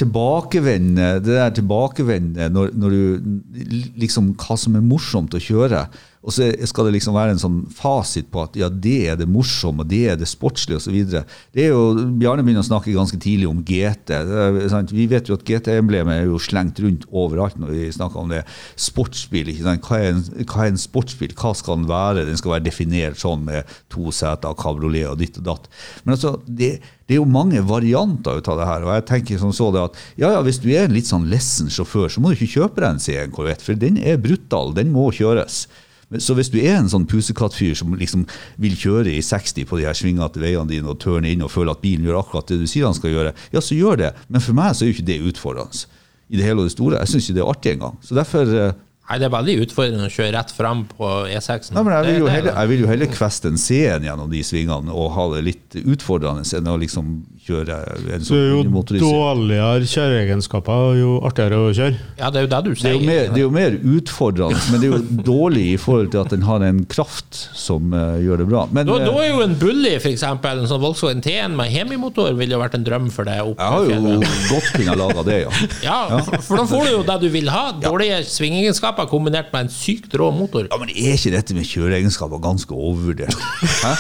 tilbakevendende når du liksom, hva som er morsomt å kjøre, og så skal det liksom være en sånn fasit på at ja, det er det morsomme, det er det sportslige og så videre. Det er jo, Bjarne begynner å snakke ganske tidlig om GT. Vi vet jo at GT-emblemet er jo slengt rundt overalt når vi snakker om det. Sportsbil, ikke sant? Hva er en sportsbil? Hva skal den være? Den skal være definert sånn med 2 seter, kabriolet og ditt og datt. Men altså, det er jo mange varianter ut av det her, og jeg tenker som så det at ja, hvis du er en litt sånn lessen sjåfør, så må du ikke kjøpe deg en C1 Corvette, for den er brutal, den må kjøres. Så hvis du er en sånn pusekattfyr som liksom vil kjøre i 60 på de her svingete veiene dine og tørne inn og føle at bilen gjør akkurat det du sier han skal gjøre, ja, så gjør det. Men for meg så er jo ikke det utfordrende i det hele og det store. Jeg synes ikke det er artig engang. Så derfor... Nei, det er veldig utfordrende å kjøre rett frem på E6. Nei, men jeg vil jo heller kveste en C1 gjennom de svingene og ha det litt utfordrende enn å liksom kjøre en sånn motorisering. Så jo dårligere kjøreegenskaper, jo artigere å kjøre. Ja, det er jo det du sier. Det er jo mer utfordrende, men det er jo dårlig i forhold til at den har en kraft som gjør det bra. Men, da er jo en Bulli, for eksempel, en sånn Volkswagen T1 med hemimotor ville jo vært en drøm for deg. Jeg har jo godt kunnet lage det, ja. Ja, for da får du jo det du vil ha. Dårlige svingegenskaper kombinert med en sykt rå motor. Ja, men er ikke dette med kjøreegenskaper ganske overvurdert? Hæ?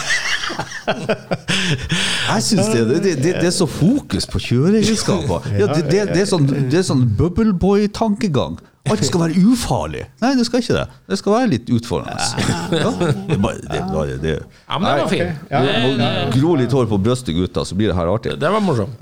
Jeg synes det er så fokus på kjøreegenskaper. Ja, det er sånn bubbleboy-tankegang. Alt skal være ufarlig. Nei, det skal ikke det. Det skal være litt utfordrende. Ja, det. Ja, men det var fint. Gro litt hår på brøstet, gutta, så blir det her artig. Det var morsomt.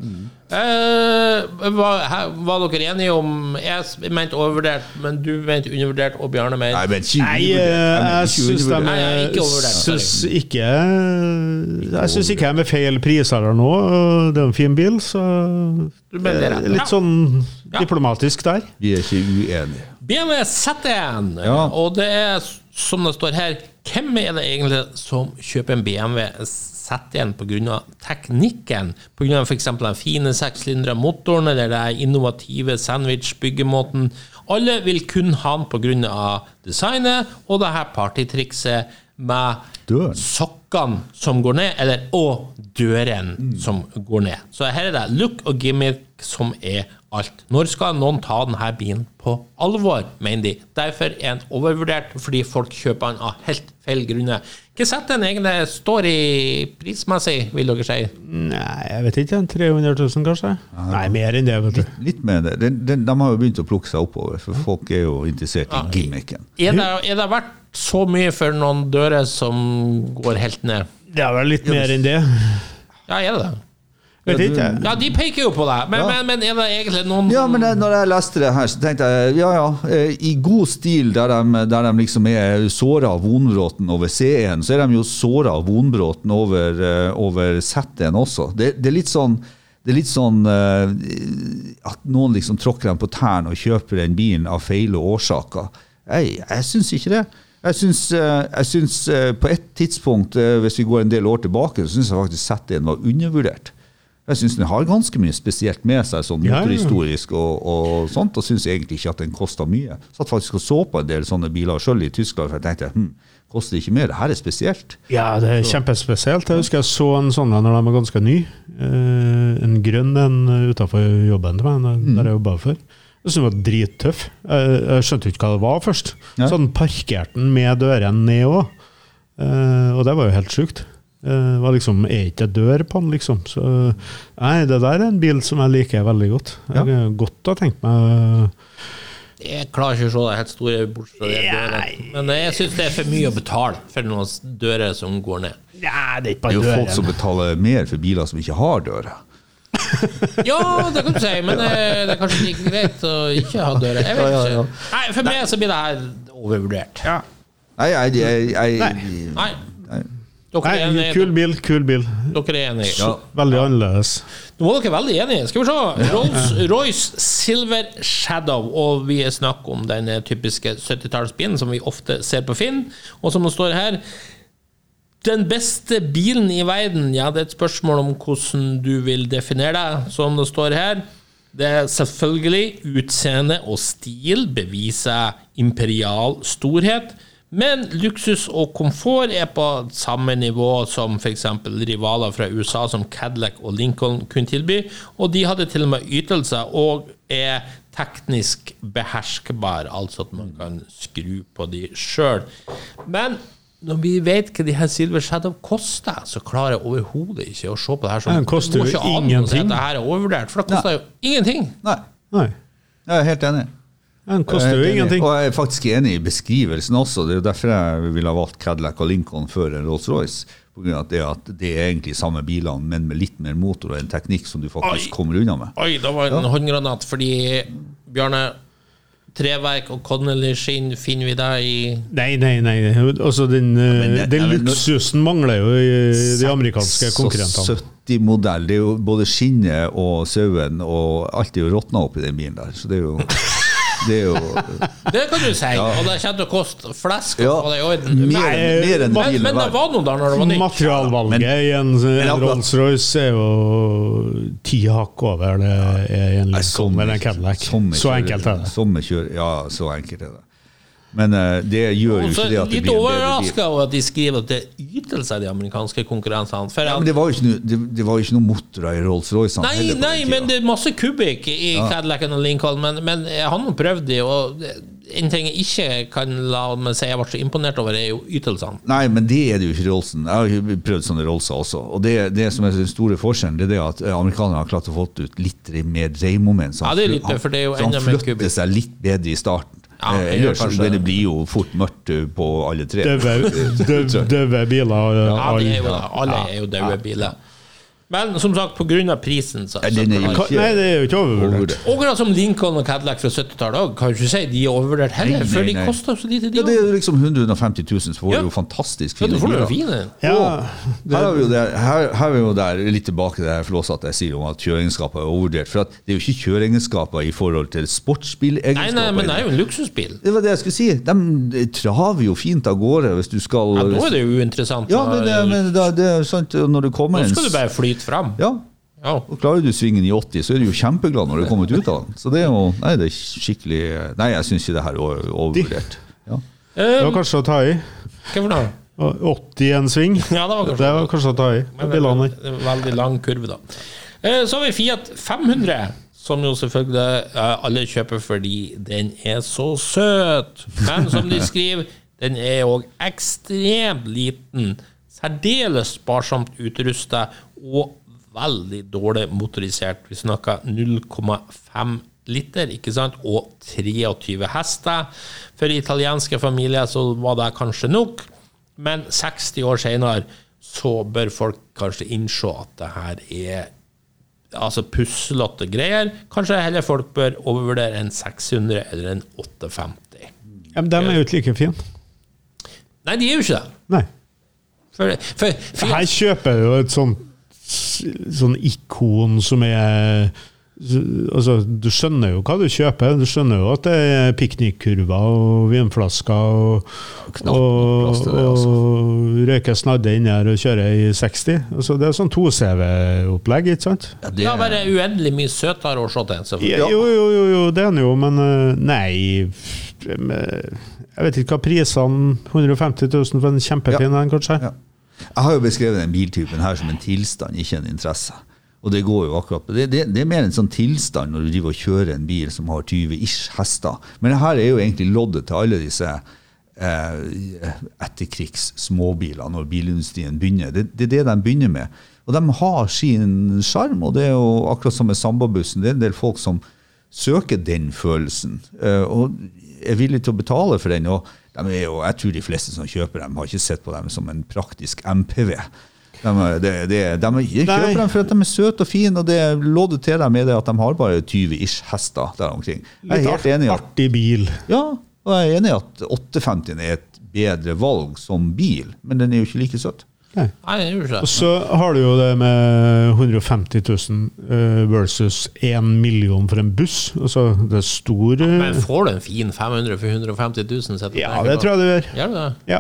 Var dere enige om jeg mente overvurdert, men du mente undervurdert og Bjarne mente jeg synes ikke jeg er med feil priser nå. Det er en fin bil, så litt sånn diplomatisk der. Vi er ikke uenige. BMW Z1, og det er som det står her, hvem er det egentlig som kjøper en BMW Z1 på grunn av teknikken, på grunn av for eksempel den fine 6-sylindre motoren eller den innovative sandwich-byggemåten? Alle vil kun ha den på grunn av designet og det her partytrikset med sokkene som går ned, og døren som går ned. Så her er det look og gimmick som er alt. Når skal noen ta denne bilen på alvor, mener de? Derfor er den overvurdert, fordi folk kjøper den av helt feil grunner. Hva setter den egentlig står i prismessig, vil dere si? Nei, jeg vet ikke, 300 000 kanskje? Nei, mer enn det, vet du. Litt mer enn det. De har jo begynt å plukke seg oppover, for folk er jo interessert i gimmicken. Er det verdt så mye for noen dører som går helt ned. Det vel litt mer enn det. Ja, er det? Vet ikke. Ja, de peker jo på det, men er det egentlig noen... Ja, men når jeg leste det her, så tenkte jeg, i god stil, der de liksom såret av vonbråten over C1, så de jo såret av vonbråten over Z1 også. Det er litt sånn, at noen liksom tråkker dem på tærne og kjøper en bil av feil årsaker. Jeg synes ikke det. Jeg synes på et tidspunkt, hvis vi går en del år tilbake, så synes jeg faktisk Z1 var undervurdert. Jeg synes den har ganske mye spesielt med seg, sånn motorhistorisk og sånt, og synes egentlig ikke at den kostet mye. Satt faktisk og så på en del sånne biler selv i Tyskland, for jeg tenkte, koster det ikke mer? Det her spesielt. Ja, det kjempespesielt. Jeg husker jeg så en sånn når de var ganske ny. En grønn en utenfor jobben til meg, der jeg jobbet før. Jeg synes den var drittøff. Jeg skjønte ikke hva det var først. Så den parkerte den med døren ned også. Og det var jo helt sykt. Det var liksom, ikke dør på den liksom. Så, nei, det der en bil som jeg liker veldig godt. Jeg har godt tenkt meg... Jeg klarer ikke å se det helt store bortsett fra det døren. Men jeg synes det for mye å betale for noen dører som går ned. Ja, det er ikke bare døren. Det jo folk som betaler mer for biler som ikke har dører. Ja, det kan du si, men det er kanskje ikke greit å ikke ha dører. Jeg vet ikke. Nei, for meg så blir det her overvurdert. Ja. Nei. Nei, kul bil. Dere er enige. Ja. Veldig annerledes. Nå var dere veldig enige. Skal vi se. Rolls-Royce Silver Shadow, og vi snakker om den typiske 70-tallsbilen som vi ofte ser på Finn, og som det står her, den beste bilen i verden, ja, det er et spørsmål om hvordan du vil definere det, som det står her. Det er selvfølgelig utseende og stil beviser imperial storhet, men luksus og komfort er på samme nivå som for eksempel rivaler fra USA som Cadillac og Lincoln kunne tilby, og de hadde til og med ytelser og er teknisk beherskbar, altså at man kan skru på de selv. Men når vi vet hva de her Silver Shadow koster, så klarer jeg overhodet ikke å se på det her som... Den koster jo ingenting. Det her er overvurdert, for det koster jo ingenting. Nei. Jeg er helt enig. Den koster jo ingenting. Og jeg er faktisk enig i beskrivelsen også. Det er jo derfor jeg ville ha valgt Cadillac og Lincoln før en Rolls-Royce. På grunn av at det er egentlig samme bilene, men med litt mer motor og en teknikk som du faktisk kommer unna med. Oi, det var en håndgranat, fordi Bjarne, treverk og Connelly-skinn finner vi der i... Nei. Altså, den luksusen mangler jo i de amerikanske konkurrentene. 70-modell, det er jo både skinnet og sauen, og alt er jo råtnet opp i den bilen der, så det er jo... Det kan du si, og det kommer til å koste flesk mer enn bilen men det var noe der når det var nytt. Materialvalget i en Rolls-Royce er jo 10 hakk over det er en Lincoln eller en Cadillac. Så enkelt er det. Ja, så enkelt er det. Men det gjør jo ikke det at det blir en bedre bil. Litt overrasket over at de skriver at det ytelser de amerikanske konkurrensene. Men det var jo ikke noe motorer i Rolls-Royce. Nei, men det er masse kubikk i Cadillac og Lincoln, men jeg har nå prøvd de, og en ting jeg ikke kan la meg si jeg var så imponert over er jo ytelsene. Nei, men det er det jo ikke Rollsen. Jeg har prøvd sånne Rollser også, og det som er den store forskjellen, det er det at amerikanerne har klart å få ut litt mer dreiemoment. Ja, det er litt, for det er jo enda mer kubikk. Så han flytter seg litt bedre i starten. Det blir jo fort mørkt på alle tre. Døve biler. Alle er jo døve biler. Men som sagt, på grunn av prisen så Nei, det er jo ikke overvurdert. Akkurat som Lincoln og Cadillac fra 70-tallet kan du ikke si de er overvurdert heller, for de koster så lite de. Ja, det er liksom 150 000, så får du jo fantastisk fine biler. Her er vi jo der litt tilbake til det her flåset jeg sier om at kjøreegenskaper er overvurdert, for at det er jo ikke kjøreegenskaper i forhold til sportsbilegenskaper. Nei, men det er jo en luksusbil. Det var det jeg skulle si. De traver jo fint av gårde hvis du skal... Ja, da er det jo interessant. Ja, men det er sant, når det kommer en... Nå skal du bare flyte fram. Ja, og klarer du svingen i 80, så er du jo kjempeglad når du kommer ut av den. Så det er jo, det er skikkelig... Nei, jeg synes ikke det her er overvurdert. Det var kanskje å ta i. Hva for noe? 80 en sving. Ja, det var kanskje å ta i. Det er veldig lang kurve da. Så har vi Fiat 500, som jo selvfølgelig alle kjøper fordi den er så søt. Men som de skriver, den er jo ekstremt liten, særdeles sparsomt utrustet og veldig dårlig motorisert. Vi snakker 0,5 liter, ikke sant? Og 23 hester. For italienske familier så var det kanskje nok, men 60 år senere så bør folk kanskje innse at det her altså pusselotte greier. Kanskje heller folk bør overvurdere en 600 eller en 850. Ja, men de jo ikke like fine. Nei, de jo ikke det. Nei. For her kjøper jo et sånn ikon som altså, du skjønner jo hva du kjøper. Du skjønner jo at det piknikkurver og vinflasker og røyker snadde inn her og kjører i 60. Altså, det sånn 2CV-opplegg, ikke sant? Ja, det er bare uendelig mye søtere å se til. Jo, det jo, men nei, jeg vet ikke hva prisene, 150 000 for en kjempefin kanskje? Ja. Jeg har jo beskrevet den biltypen her som en tilstand, ikke en interesse. Og det går jo akkurat på. Det mer en sånn tilstand når du driver og kjører en bil som har 20-ish hester. Men det her jo egentlig loddet til alle disse etterkrigs småbiler når bilindustrien begynner. Det det de begynner med. Og de har sin charm, og det jo akkurat som med sambabussen. Det en del folk som søker den følelsen, og villige til å betale for den, og de jo, jeg tror de fleste som kjøper dem har ikke sett på dem som en praktisk MPV. De kjøper dem for at de søte og fine, og det lådet til dem det at de har bare 20-ish hester der omkring. Jeg helt enig artig bil. Ja, og jeg enig at 850 et bedre valg som bil, men den jo ikke like søt. Nei. Og så har du jo det med 150 000 versus 1 million for en buss. Altså, det stor... Men får du en fin 500 for 150 000? Ja, det tror jeg du gjør. Gjør du det? Ja.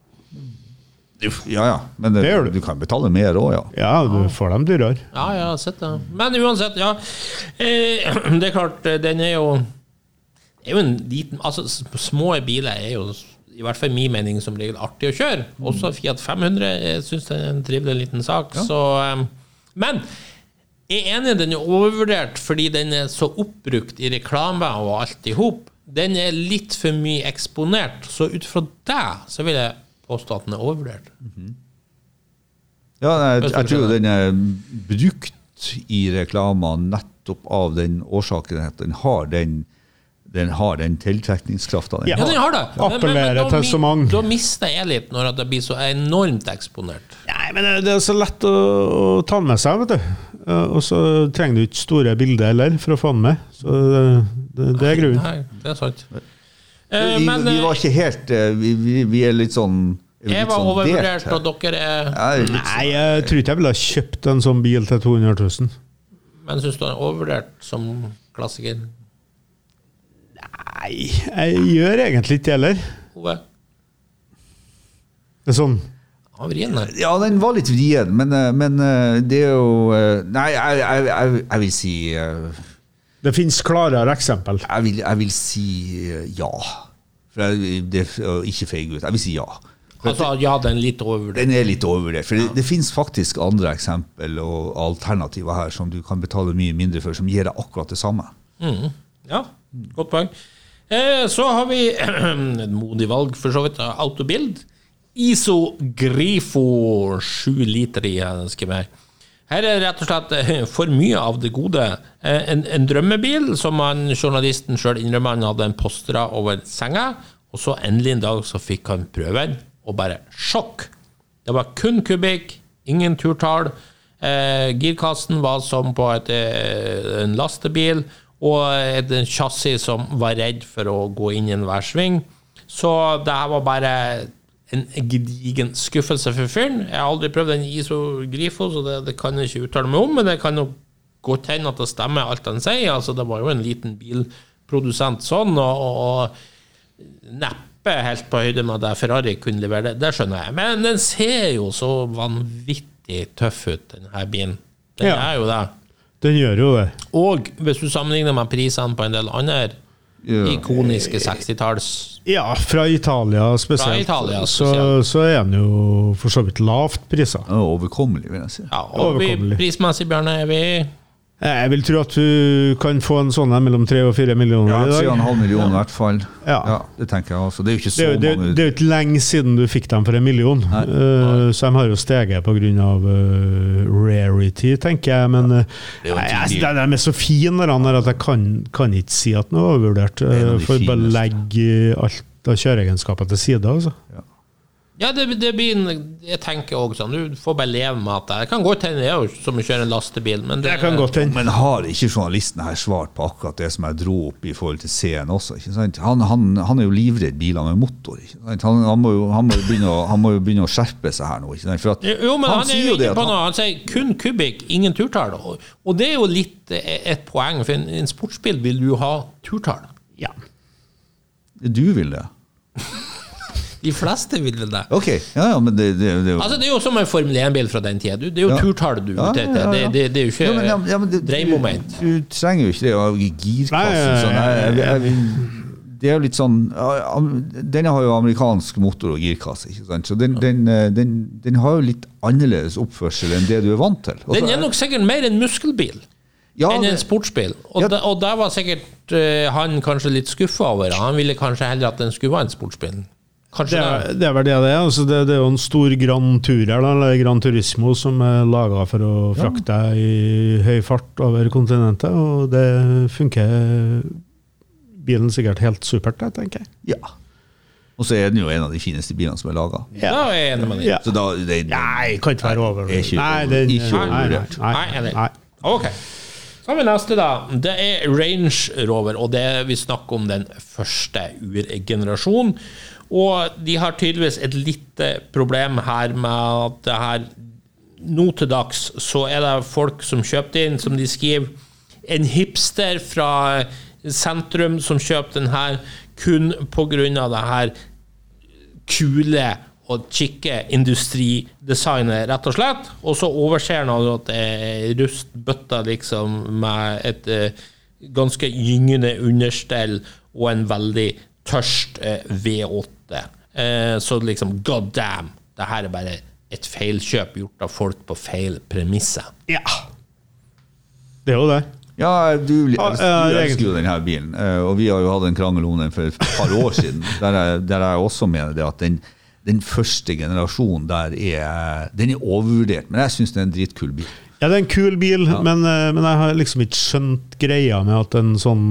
Ja, men du kan betale mer også, ja. Ja, du får dem dyrere. Ja, jeg har sett det. Men uansett, ja. Det klart, den jo en liten... Altså, små biler jo... I hvert fall min mening som regel artig å kjøre. Også Fiat 500, jeg synes det en trivelig liten sak. Ja. Så, men jeg enig den overvurdert fordi den så oppbrukt i reklame og alt i hop. Den litt for mye eksponert. Så ut fra det så vil jeg påstå at den overvurdert. Ja, jeg tror den brukt i reklama nettopp av den årsaken at den har den tiltrekningskraften. Ja, den har det. Appellerer til så mange. Da mister jeg litt når det blir så enormt eksponert. Nei, men det så lett å ta med seg, vet du. Og så trenger du ikke store bilder heller for å få den med. Så det grunnen. Nei, det sant. Vi var ikke helt... Vi litt sånn... Jeg var overvurdert, og dere Nei, jeg tror ikke jeg ville ha kjøpt en sånn bil til 200 000. Men synes du den overvurdert som klassiker? Nei, jeg gjør egentlig ikke heller. Ove? Det sånn ja, den var litt vrien, men det jo nei, jeg vil si det finnes klarere eksempel. Jeg vil si ja. For det ikke feig ut. Jeg vil si ja. Altså, ja, den litt overvurdert. Den litt overvurdert, for det finnes faktisk andre eksempel og alternativer her som du kan betale mye mindre for, som gir deg akkurat det samme. Ja, godt poeng. Så har vi et modig valg for så vidt, Autobild. ISO Grifo 7 liter i skrevet. Her rett og slett for mye av det gode. En drømmebil som journalisten selv innrømmer han hadde en postra over senga, og så endelig en dag så fikk han prøven, og bare sjokk. Det var kun kubikk, ingen turtall. Girkassen var som på en lastebil, og en chassis som var redd for å gå inn i en hver sving. Så det her var bare en gedigen skuffelse for fyren. Jeg har aldri prøvd en ISO Grifo, så det kan jeg ikke uttale meg om, men det kan jo godt hende at det stemmer alt han sier. Altså, det var jo en liten bilprodusent sånn, og neppe helt på høyde med det Ferrari kunne levere det skjønner jeg. Men den ser jo så vanvittig tøff ut, denne bilen. Den jo det. Den gjør jo det. Og hvis du sammenligner med prisene på en del andre ikoniske 60-talls... Ja, fra Italia spesielt. Så den jo for så vidt lavt priser. Overkommelig, vil jeg si. Ja, og prismessig, Bjarne, vi Jeg vil tro at du kan få en sånn mellom 3 og 4 millioner Ja, I dag. 3,5 millioner I hvert fall. Ja. Ja, det tenker jeg også. Det er jo ikke så Det mange... er jo ikke lenge siden du fikk dem for 1 million. Så de har jo steget på grunn av rarity, tenker jeg. Men de så fine der at jeg kan ikke si at noe er overvurdert. For bare legge alt av kjøreegenskaper til side, altså. Ja, det blir jeg tenker også sånn, du får bare leve med at det kan gå til det jo som å kjøre en lastebil, men det kan godt hende. Men har ikke journalisten her svart på akkurat det som jeg dro opp I forhold til scenen også, ikke sant? Han jo livredd biler med motor, ikke sant? Han må jo begynne å skjerpe seg her nå, ikke sant? For at jo, men han sier jo det ikke på at noe, han sier kun kubikk, ingen turtall, og det jo litt et poeng, for en sportsbil vil du ha turtall. Ja. Du vil det? De fleste vil det. Ok, ja, men det Altså, det jo som en Formel 1-bil fra den tiden. Det jo turtall du ute etter. Det jo ikke dreimoment. Du trenger jo ikke det av girkasse. Sånn. Det jo litt sånn... Denne har jo amerikansk motor og girkasse, ikke sant? Så den har jo litt annerledes oppførsel enn det du vant til. Den nok sikkert mer en muskelbil. enn en sportsbil. Og der var sikkert han kanskje litt skuffet over. Han ville kanskje heller at den skulle være en sportsbil. Det vel det altså det jo en stor Grand Tour her, eller Gran Turismo, som laget for å frakte I høy fart over kontinentet, og det funker bilen sikkert helt supert, jeg tenker. Ja. Og så den jo en av de fineste bilene som laget. Ja, jeg enig med det. Så da, nei, kan ikke være over. Nei. Ok. Så har vi neste da. Det Range Rover, og det vi snakker om den første urgenerasjonen. Og de har tydeligvis et lite problem her med at det her nå til dags så det folk som kjøpte inn, som de skriver, en hipster fra sentrum som kjøpte den her kun på grunn av det her kule og kikke industridesignet, rett og slett. Og så overser han at det rustbøtta liksom med et ganske gyngende understell og en veldig tørst V8. Så liksom, god damn, det her bare et feilkjøp gjort av folk på feil premisser. Ja. Det jo det. Ja, du elsker jo denne bilen, og vi har jo hatt en krangel om den for et par år siden, der jeg også mener det at den første generasjonen der den overvurdert, men jeg synes det en dritkul bil. Ja, det en kul bil, men jeg har liksom ikke skjønt greia med at en sånn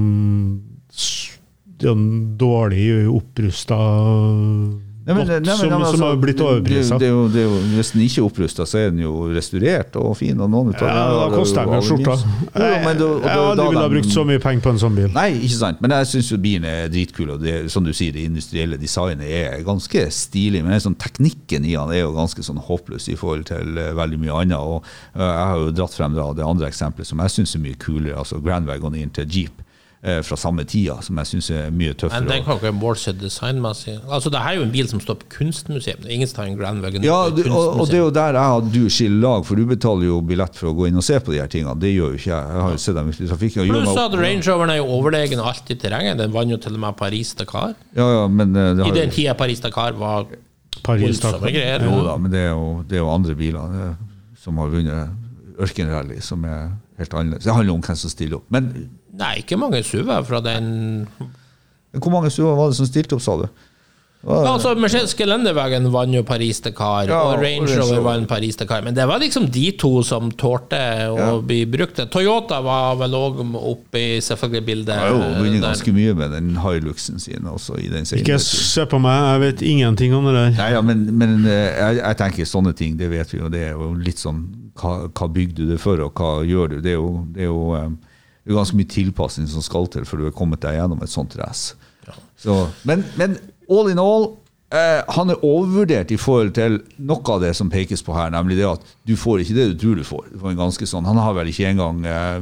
dårlig opprustet som har blitt overpriset. Hvis den ikke opprustet, så den jo restaurert og fin, og noen da koster den jo skjorta. Du vil ha brukt så mye penger på en sånn bil. Nei, ikke sant, men jeg synes jo bilen dritkul, og det, som du sier, det industrielle designet ganske stilig, men sånn, teknikken I den jo ganske sånn håpløs I forhold til veldig mye annet, og jeg har jo dratt frem det andre eksempelet som jeg synes mye kulere, altså Grand Wagon inn til Jeep, fra samme tida, som jeg synes mye tøffere. Men den kan ikke måle seg designmessig. Altså, det her jo en bil som står på kunstmuseum. Det ingen som tar en Grand Wagon. Ja, og det jo der jeg har du skiller lag, for du betaler jo billett for å gå inn og se på de her tingene. Det gjør jo ikke jeg. Jeg har jo sett dem I trafikken. Pluss at Range Roveren jo overlegen alltid I terrenget. Den vann jo til og med Paris-Dakar. Ja, men... I den tida Paris-Dakar var voldsomme greier. Jo da, men det jo andre biler som har vunnet ørkenrally, som helt annerledes. Det handler om hvem som stiller opp. Men nei, ikke mange SUV-er fra den... Hvor mange SUV-er var det som stilte opp, sa du? Altså, Mercedes Geländewagen vann jo Paris-Dakar, og Range Rover vann Paris-Dakar, men det var liksom de to som tårte å bli brukt. Toyota var vel også oppe I selvfølgelig bildet. Ja, jo, vunnet ganske mye med den Hiluxen sin også I den Ikke se på meg, jeg vet ingenting om det der. Nei, ja, men jeg tenker sånne ting, det vet vi jo, det jo litt sånn, hva bygde du det for, og hva gjør du? Det jo ganske mye tilpassing som skal til for du har kommet deg gjennom et sånt race. Så, men all in all, han overvurdert I forhold til noe av det som pekes på her, nemlig det at du får ikke det du tror du får. Du får en ganske sånn, han har vel ikke engang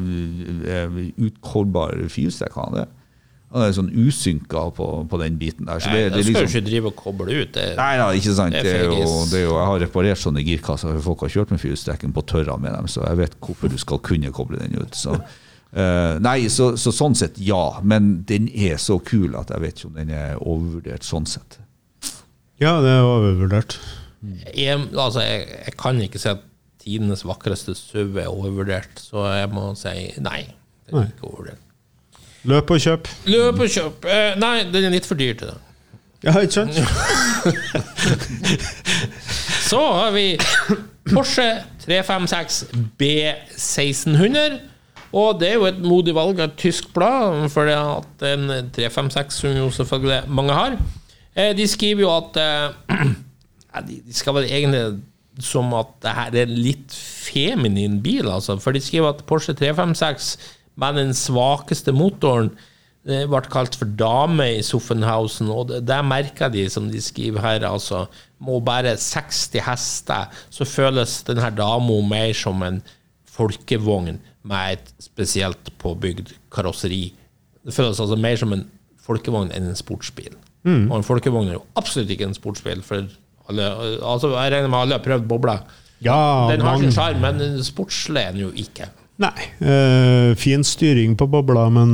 utkollbar fyrstrekk, han det. Han sånn usynka på den biten der. Så nei, det skal liksom, jo ikke drive og koble ut. Nei, ikke sant. Det jo, jeg har reparert sånne girkasser, for folk har kjørt med fyrstrekken på tørra med dem, så jeg vet hvorfor du skal kunne koble den ut. Så nei, så sånn sett ja, men den så kul at jeg vet ikke om den overvurdert sånn sett. Ja, det overvurdert. Jeg kan ikke si at tidenes vakreste SUV overvurdert, så jeg må si nei, det er ikke overvurdert. Løp og kjøp. Nei, den er litt for dyr til det. Ja, ikke sant? Så har vi Porsche 356 B1600, og det er jo et modig valg av et tysk blad, for det at en 356 som jo selvfølgelig mange har. De skriver jo at de skal vel egentlig som at det her er en litt feminin bil, altså, for de skriver at Porsche 356 med den svakeste motoren ble kalt for dame i Zuffenhausen, og det merker de, som de skriver her, altså, må bare 60 hester, så føles denne damo mer som en folkevogn med et spesielt påbygd karosseri. Det føles altså mer som en folkevogn enn en sportsbil. Og en folkevogn er jo absolutt ikke en sportsbil, for alle, altså, jeg regner med alle har prøvd bobla. Ja, den har sin charme, men sportslig er den jo ikke. Nei, fin styring på bobla, men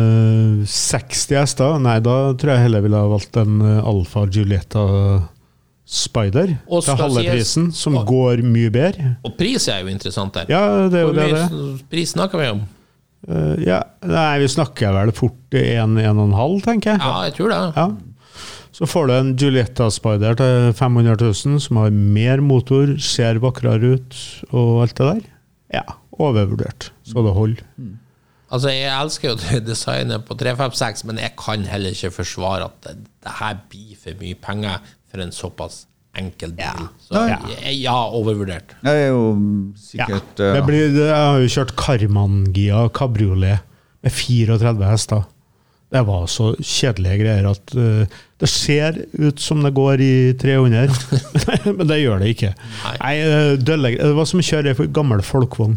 60 hester, nei, da tror jeg heller ville ha valgt en Alfa Giulietta Spider til halve prisen, som går mye bedre. Og pris er jo interessant der. Ja, det er jo det. Pris snakker vi om? Ja, nei, vi snakker vel fort 1,5, tenker jeg. Ja, jeg tror det. Ja. Så får du en Giulietta Spider til 500 000, som har mer motor, ser vakrere ut, og alt det der. Ja, overvurdert, så det holder. Altså, jeg elsker jo det designet på 356, men jeg kan heller ikke forsvare at det her blir for mye penger for en såpass enkel bil. Så ja, overvurdert. Det er jo sikkert... Jeg har jo kjørt Karmann-Gia Cabriolet med 34 hester. Det var så kjedelige greier at det ser ut som det går i 300, men det gjør det ikke. Nei, det var som å kjøre en gammel folkevogn.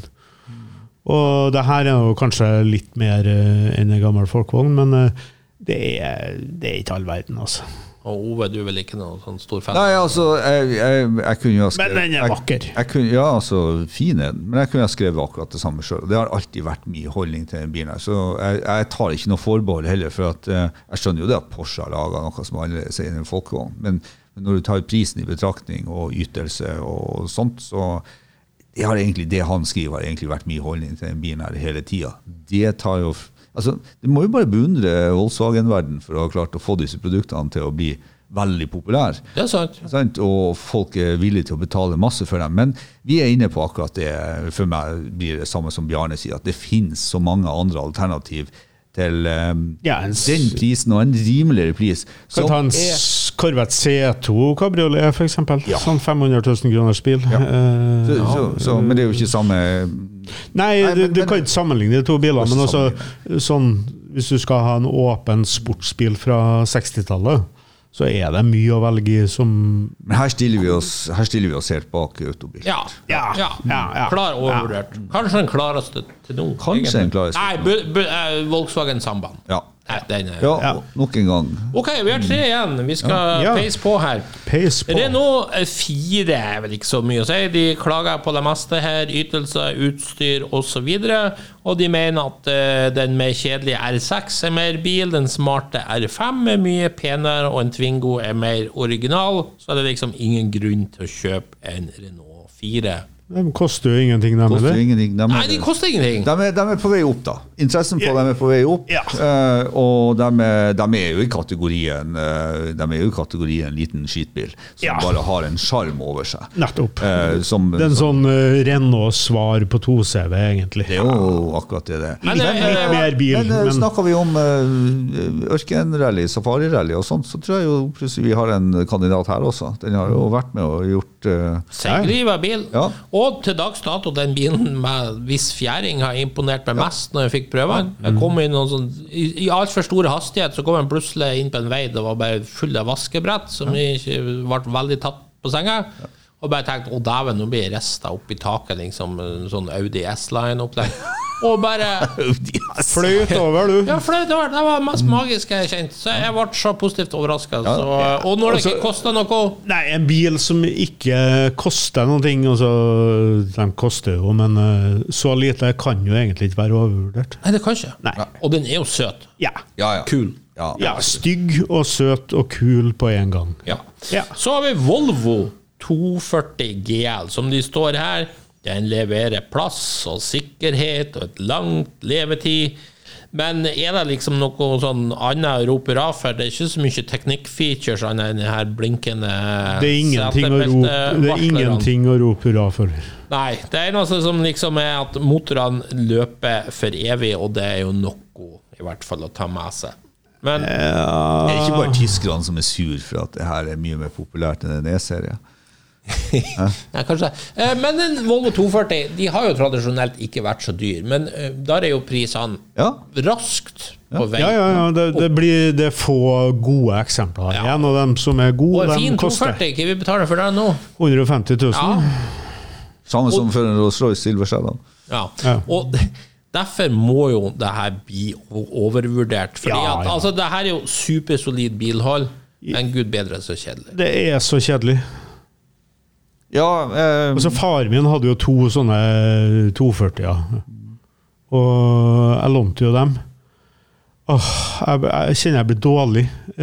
Og det her er jo kanskje litt mer enn en gammel folkevogn, men det er ikke all verden, altså. Og Ove, du er vel ikke noen sånn stor fan? Nei, altså, jeg kunne jo ha skrevet... Men den er vakker. Ja, altså, fin er den, men jeg kunne ha skrevet akkurat det samme selv. Det har alltid vært mye holdning til den bilen her, så jeg tar ikke noe forbehold heller, for at jeg skjønner jo det at Porsche har laget noe som annerledes enn en folkevogn, men når du tar prisen i betraktning og ytelse og sånt, så det han skriver har egentlig vært mye holdning til den bilen her hele tiden. Det tar jo... Altså, det må jo bare beundre Volkswagen-verden for å ha klart å få disse produktene til å bli veldig populære. Det er sant. Og folk er villige til å betale masse for dem. Men vi er inne på akkurat det, for meg blir det samme som Bjarne sier, at det finnes så mange andre alternativ til den prisen, og en rimeligere pris. Kan ta en Corvette C2 Cabriolet, for eksempel. Ja. Sånn 500 000 kroners bil. Ja. Men det er jo ikke samme... Nei, du kan ikke sammenligne de to bilene, men også, sånn, hvis du skal ha en åpen sportsbil fra 60-tallet, så er det mye å velge i som... Men her stiller vi oss helt bak autobil. Ja. Klar overvurdert. Kanskje den klareste til nå. Nei, Volkswagen Samband. Ja. Ja, nok en gang. Ok, vi har 3 igjen. Vi skal peise på her. Renault 4 er vel ikke så mye å si. De klager på det meste her, ytelser, utstyr og så videre. Og de mener at den mer kjedelige R6 er mer bil, den smarte R5 er mye penere, og en Twingo er mer original. Så er det liksom ingen grunn til å kjøpe en Renault 4. De koster jo ingenting, de de koster ingenting. De er på vei opp, da. Interessen på dem er på vei opp, og de er jo i kategorien liten skitbil, som bare har en charm over seg. Nettopp. Det er en sånn Renault-svar på 2CV, egentlig. Det er jo akkurat det. Litt mer bil. Men snakker vi om ørkenrally, safari-rally og sånt, så tror jeg jo plutselig vi har en kandidat her også. Den har jo vært med og gjort... Seigriva bil. Ja. Og til dags dato, den bilen med viss fjæring har imponert meg mest når jeg fikk prøve. Jeg kom inn i alt for store hastighet, så kom jeg plutselig inn på en vei, det var bare full av vaskebrett, som ikke ble veldig tatt på senga. Og bare tenkte, dæven, nå blir jeg restet opp i taket, liksom, sånn Audi S-Line-opplegg. Og bare fløyt over, du. Ja, fløyt over. Det var mest magisk jeg kjent. Så jeg ble så positivt overrasket. Og når det ikke kostet noe... Nei, en bil som ikke koster noe, altså, de koster jo, men så lite kan jo egentlig ikke være overvurdert. Nei, det kan ikke. Nei. Og den er jo søt. Ja. Kul. Ja, stygg og søt og kul på en gang. Ja. Så har vi Volvo 240 GL, som de står her. den leverer plass og sikkerhet og et langt levetid. Men det liksom noe sånn annet å rope hurra for? Det ikke så mye teknikkfeatures annet enn de her blinkende det er ingenting å rope hurra for. Nei, det eneste som liksom at motorene løper for evig, og det jo noe i hvert fall å ta med seg. Men det ikke bare tyskerne som sur for at det her mye mer populært enn en E-serie. Ja, kanskje. Men en Volvo 240, de har jo tradisjonelt ikke vært så dyr, men der jo prisene raskt på vei. Ja, det få gode eksempler. En av dem som gode, og fin 240, hva vi betaler for det nå? 150 000. Samme som for en Rolls-Royce Silver Shadow. Ja, og derfor må jo det her bli overvurdert, fordi at, altså, det her jo supersolid bilhold, men Gud bedre så kjedelig. Det så kjedelig. Altså, far min hadde jo 2 sånne 240, og jeg lånte jo dem. Jeg kjenner jeg blir dårlig.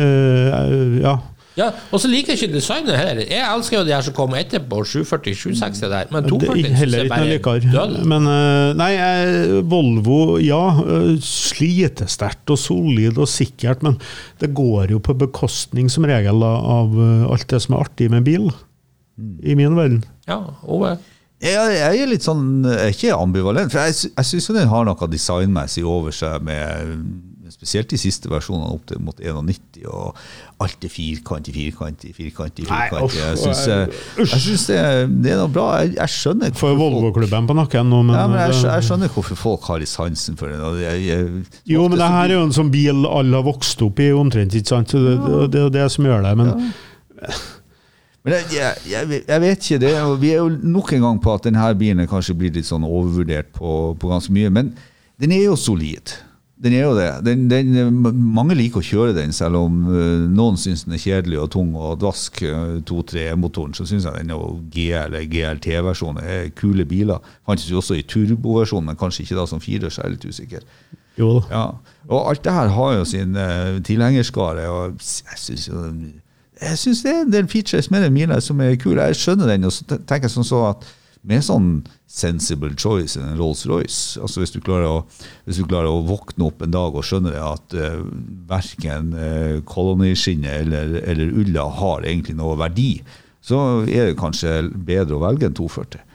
Ja, og så liker jeg ikke designet heller. Jeg elsker jo de her som kommer etterpå, 740, 760 der, men 240 synes jeg bare døll. Men nei, Volvo, slitesterkt og solid og sikkert, men det går jo på bekostning som regel av alt det som artig med bil. I min verden. Ja, Ove. Jeg litt sånn, ikke ambivalent, for jeg synes den har noe designmessig over seg med spesielt de siste versjonene opp til mot 91 og alt firkant. Jeg synes det noe bra. Jeg skjønner for Volvo-klubben på nakken nå, men jeg skjønner hvorfor folk har litt sansen for det. Jo, men det her jo en sånn bil alle har vokst opp i omtrent, ikke sant? Det det som gjør det, men jeg vet ikke det, og vi jo nok en gang på at denne bilen kanskje blir litt sånn overvurdert på ganske mye, men den jo solid. Den jo det. Mange liker å kjøre den, selv om noen synes den kjedelig og tung og dvask 2.3-motoren, så synes jeg den GLT-versjonen kule biler. Fantes jo også i turboversjonen, men kanskje ikke da som 4, så jeg litt usikker. Jo. Ja. Og alt det her har jo sin tilhengerskare, og jeg synes det en del features med den bilen som kule. Jeg skjønner den, og så tenker jeg sånn så at med sånn sensible choice en Rolls-Royce, altså hvis du klarer å våkne opp en dag og skjønne det at hverken kolonniskinnet eller ulla har egentlig noe verdi, så det kanskje bedre å velge en 240.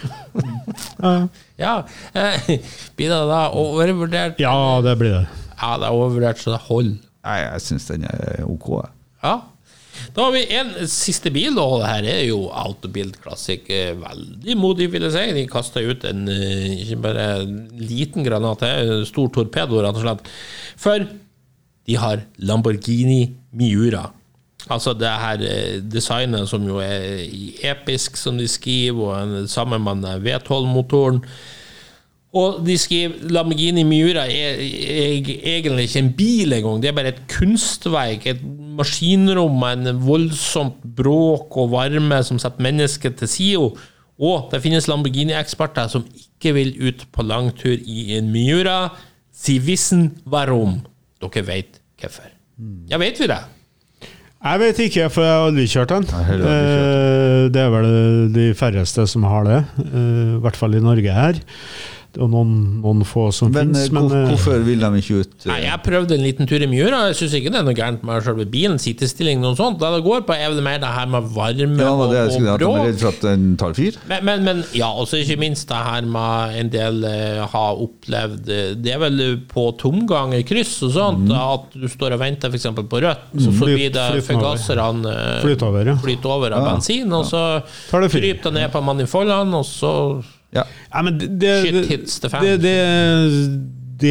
Blir det da overvurdert? Ja, det blir det. Ja, det overvurdert, så det holder. Nei, jeg synes den ok. Ja. Da har vi en siste bil, og det her jo Autobild Classic, veldig modig vil jeg si. De kastet ut en, ikke bare liten granat, stor torpedo rett og slett, for de har Lamborghini Miura. Altså det her designet som jo episk som de skriver, og sammen med V12-motoren. Og de skriver Lamborghini Miura egentlig ikke en bil en gang, det bare et kunstverk, et maskinrom med en voldsomt bråk og varme som setter mennesket til side. Og det finnes Lamborghini-eksperter som ikke vil ut på langtur i en Miura. Sie wissen warum. Dere vet hvorfor. Ja, vet vi det? Jeg vet ikke, for jeg har aldri kjørt den. Det vel de færreste som har det, i hvert fall i Norge her. Og noen få som finnes. Men hvorfor vil de ikke ut? Nei, jeg prøvde en liten tur i Miura. Jeg synes ikke det noe gærent med selve bilen, sittestilling, noe sånt. Det går på vel mer det her med varme og bråk. De redd for at den tar fyr? Men ja, også ikke minst det her med en del har opplevd, det vel på tomgang i kryss og sånt, at du står og venter for eksempel på rødt, så blir det forgasserne flyt over av bensin, og så kryper det ned på manifoldene, og så men shit hits the fan. Det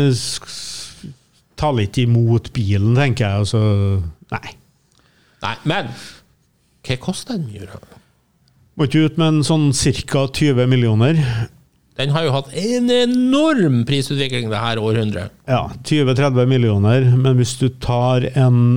tar litt imot bilen, tenker jeg. Altså, nei, men hva koster den Miura? Må ikke ut med en sånn cirka 20 millioner. Den har jo hatt en enorm prisutvikling det her århundret. Ja, 20-30 millioner, men hvis du tar en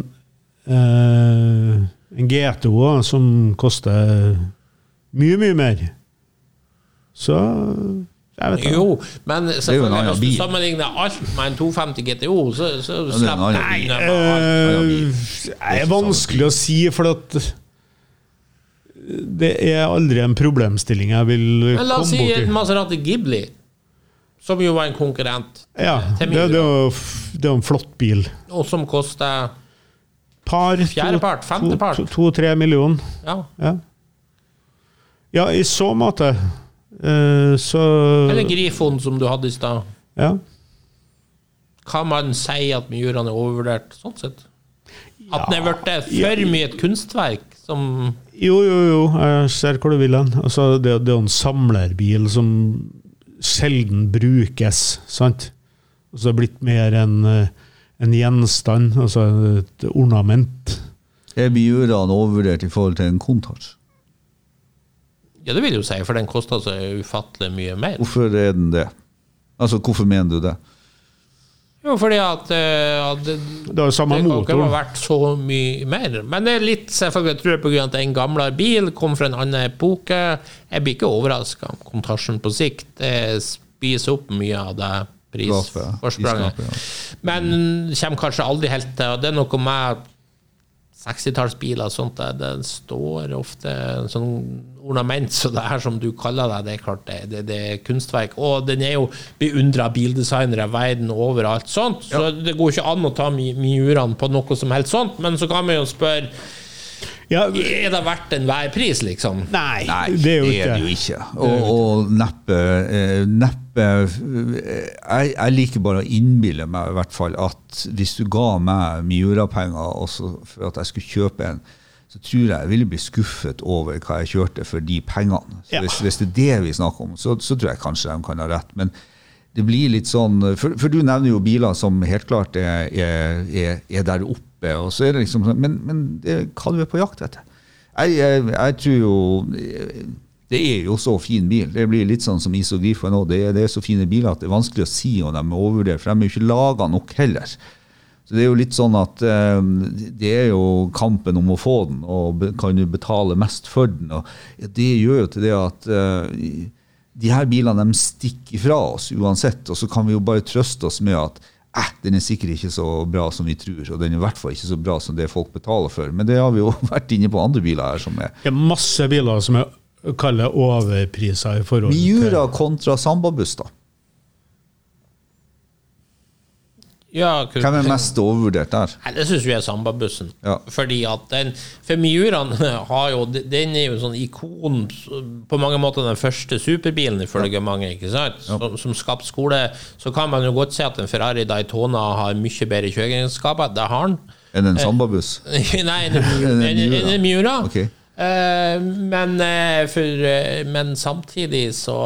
GTO som koster mye mer, så jeg vet ikke. Jo, men selvfølgelig, hvis du sammenligner alt med en 250 GTO, så slipper det. Det vanskelig å si, for at det aldri en problemstilling jeg vil Men la oss komme si bort en i. Maserati Ghibli, som jo var en konkurrent Ja, til det Miura, er jo en flott bil. og som koster Fjerdepart, femtepart. 2-3 millioner. ja. Ja, i så måte. Så Eller Grifon, som du hadde i stad. Ja. Kan man si at Miuraen er overvurdert, sånn sett? At den er blitt for mye et kunstverk, som Jo, jeg ser hvor du vil hen. Altså, det er jo en samlerbil som sjelden brukes, sant? Altså, det er blitt mer en gjenstand, altså et ornament. Er Miuraen overvurdert i forhold til en Countach? Ja, det vil jeg jo si, for den koster så ufattelig mye mer. Hvorfor er den det? Altså, hvorfor mener du det? Jo, fordi at det Det er jo samme kan ikke ha motor. vært så mye mer. Men det er litt, selvfølgelig, jeg tror jeg på grunn av at det er en gamlere bil, kom fra en annen epoke. Jeg blir ikke overrasket om Countach på sikt spiser opp mye av det prisforspranget. Ja. Men det kommer kanskje aldri helt til, og det er noe med 60-tallsbiler og sånt, det står ofte en sånn ornament, så det her som du kaller det, det er klart det er kunstverk, og den er jo beundret av bildesignere verden over alt sånt, så det går ikke an å ta Miuraen på noe som helst sånt, men så kan man jo spørre, Ja, er det verdt en hver pris, liksom? nei, Nei, det er jo ikke. Og neppe jeg liker bare å innbille meg i hvert fall at hvis du ga meg Miura-penger også for at jeg skulle kjøpe en, så tror jeg ville bli skuffet over hva jeg kjørte for de pengene. Så hvis det er det vi snakker om, så tror jeg kanskje de kan ha rett. Men det blir litt sånn, for du nevner jo biler som helt klart er der oppe, og så er det liksom sånn, men det, hva du er på jakt etter? Jeg tror jo, det er jo så fin bil. Det blir litt sånn som Isogrifo nå. Det er så fine biler at det er vanskelig å si om de er overvurdert, for de er jo ikke laget nok heller. Så det er jo litt sånn at det er jo kampen om å få den, og kan du betale mest for den. Og det gjør jo til det at de her bilene de stikker fra oss uansett, og så kan vi jo bare trøste oss med at den er sikkert ikke så bra som vi tror, og den er i hvert fall ikke så bra som det folk betaler for. Men det har vi jo vært inne på andre biler her som er. Det er masse biler som jeg kaller overpriser i forhold Miura kontra Sambabuss da. Ja, Hvem er mest overvurdert der? Nei, det synes vi er Sambabussen. Ja. Fordi at for Miuraen har jo, den er jo en sånn ikon, på mange måter den første superbilen ifølge mange, ikke sant? Som skapt skole, så kan man jo godt si at en Ferrari Daytona har mye bedre kjøreegenskaper, det har den. Er det en Sambabuss? Nei, en Miura. Okay. Men samtidig så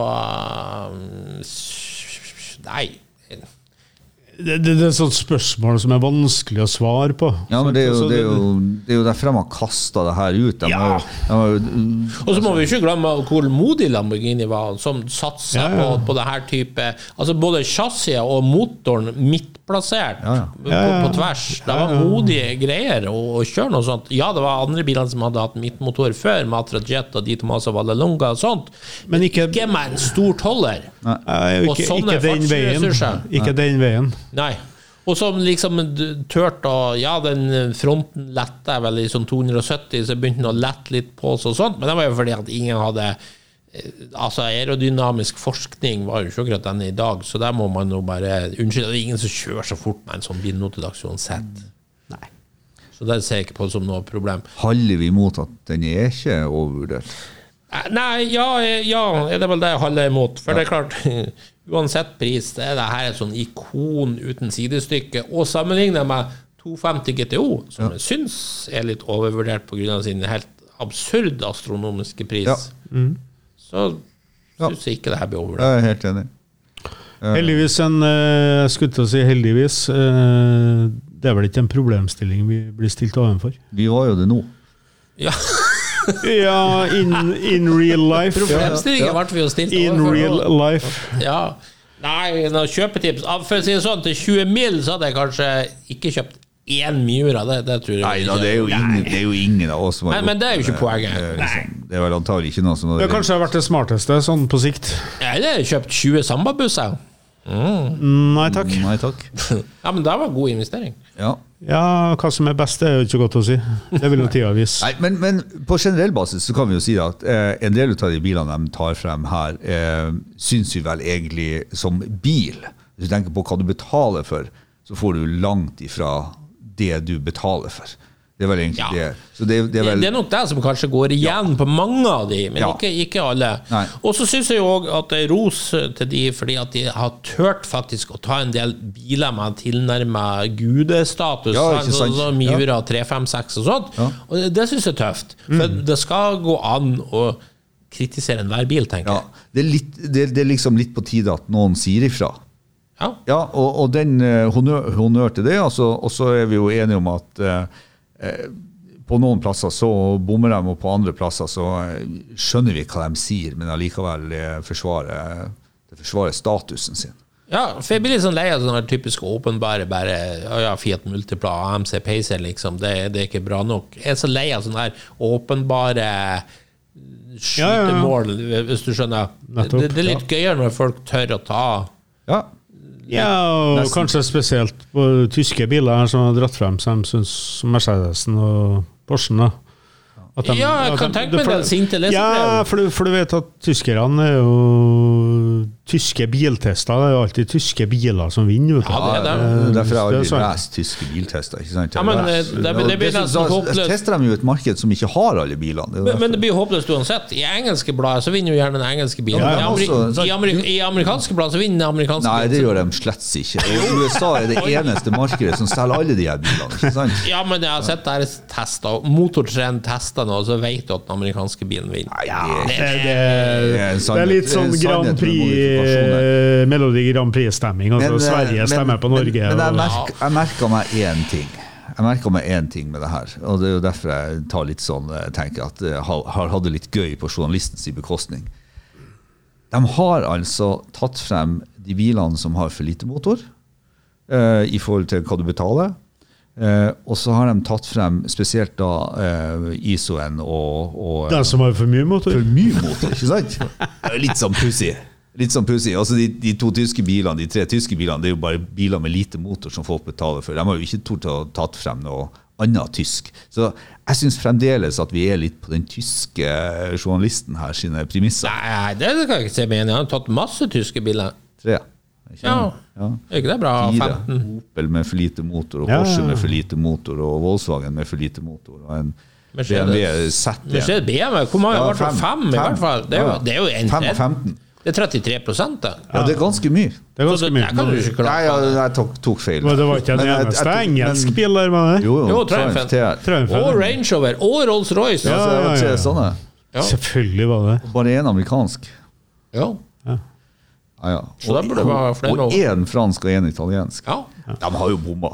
nei. Det er et sånt spørsmål som er vanskelig å svare på. Ja, men det er jo derfor de har kastet det her ut. Og så må vi ikke glemme hvor modig Lamborghini var, som satset på det her type, altså både chassis og motoren midtplassert på tvers. Det var modige greier å kjøre noe sånt. Ja, det var andre biler som hadde hatt midtmotor før, Matra Jet og Di Tomaso Vallelonga og sånt. Men ikke med en stor toller. Og sånne fartsressurser. Ikke den veien. Nei. Og så liksom tørt å, ja, den fronten lette vel i sånn 270, så begynte den å lette litt på oss og sånt, men det var jo fordi at ingen hadde, altså aerodynamisk forskning var jo ikke akkurat den i dag, så der må man jo bare, unnskyld, det er ingen som kjører så fort med en sånn bil nå til dags uansett. Nei. Så det ser jeg ikke på som noe problem. Holder vi imot at den er ikke overvurdert? Nei, ja, det er vel det jeg holder imot, for det er klart, uansett pris, det er her et sånn ikon uten sidestykke, og sammenlignet med 250 GTO, som jeg synes er litt overvurdert på grunn av sin helt absurd astronomiske pris, så synes jeg ikke det her blir overvurdert. Jeg er helt enig. Heldigvis jeg skulle til å si heldigvis, det er vel ikke en problemstilling vi blir stilt overfor. Vi var jo det nå. Ja. Ja, in real life. Problemstillingen ble vi jo stilt in real life. Ja. Nei, noen kjøpetips. For å si det sånn, til 20 mil så hadde jeg kanskje ikke kjøpt én Miura, det tror jeg. Nei, det er jo ingen av oss som har men det er jo ikke poenget. Det er vel antagelig ikke noe som... Det kanskje har vært det smarteste, sånn på sikt. Ja, det har kjøpt 20 Sambabusser. Nei takk. Nei takk. Ja, men det var god investering. Ja. Ja, hva som best er jo ikke godt å si. Det vil jo tida vise. Nei, men på generell basis så kan vi jo si at en del av de bilene de tar frem her, synes vi vel egentlig som bil. Hvis du tenker på hva du betaler for, så får du langt ifra det du betaler for. Det er vel egentlig det. Så det er vel... Det er nok det som kanskje går igjen på mange av de, men ikke alle. Nei. Og så synes jeg jo også at det er ros til de, fordi at de har tørt faktisk å ta en del biler med tilnærmet gudestatus, så Miura 356 og sånt. Og det synes jeg er tøft. For det skal gå an å kritisere enhver bil, tenker jeg. Det er liksom litt på tide at noen sier ifra. Ja, og den honnør til det, og så er vi jo enige om at på noen plasser så bommer de, og på andre plasser så skjønner vi hva de sier, men allikevel forsvarer statusen sin. Ja, for jeg blir litt sånn lei av sånne typiske åpenbare Fiat Multipla, AMC Pacer liksom, det er ikke bra nok. Jeg er så lei av sånne her åpenbare skytemål, hvis du skjønner. Det er litt gøyere når folk tør å ta og kanskje spesielt på tyske biler her som har dratt frem, som synes Mercedesen og Porschen da. Jeg kan tenke meg det sinte leserbrev. For du vet at tyskerne er jo tyske biltester, det er jo alltid tyske biler som vinner. Derfor har jeg aldri lest tyske biltester, ikke sant? Ja, men det blir nesten håpløst. Tester de jo et marked som ikke har alle bilene. Men det blir håpløst uansett. I engelske blader så vinner jo gjerne den engelske bilen. I amerikanske blader så vinner den amerikanske bilen. Nei, det gjør de slett ikke. USA er det eneste markedet som selger alle de her bilene, ikke sant? Ja, men jeg har sett der tester, motortrend tester nå, så vet du at den amerikanske bilen vinner. Det er litt sånn Grand Prix Melodi Grand Prix-stemming, altså Sverige stemmer på Norge. Men jeg merker meg en ting med det her, og det er jo derfor jeg tar litt sånn, tenker at jeg har hatt det litt gøy på journalistens bekostning. De har altså tatt frem de bilene som har for lite motor i forhold til hva du betaler, og så har de tatt frem spesielt da ISO-en og den som har for mye motor, ikke sant? Litt sånn pussig. Altså de to tyske bilene, de tre tyske bilene, det er jo bare biler med lite motor som folk betaler for. De har jo ikke tort å tatt frem noe annet tysk. Så jeg synes fremdeles at vi er litt på den tyske journalisten her sine premisser. Nei, det kan jeg ikke se med. Jeg har tatt masse tyske biler. 3. Er ikke det bra? 4. 15. Opel med for lite motor, og Porsche med for lite motor, og Volkswagen med for lite motor, og en BMW Z1. Mercedes BMW, hvor mange har vært? 5 i hvert fall. Det er jo 5 og 15. Det er 33% da. Ja, det er ganske mye. Det er ganske mye. Nei, jeg tok feil. Men det var ikke en eneste engelsk bil der, var det? Jo, Triumph. Og Range Rover, og Rolls Royce. Ja. Sånne. Selvfølgelig var det. Bare en amerikansk. Ja. Så da burde det være flere. Og en fransk og en italiensk. Ja. De har jo bomba.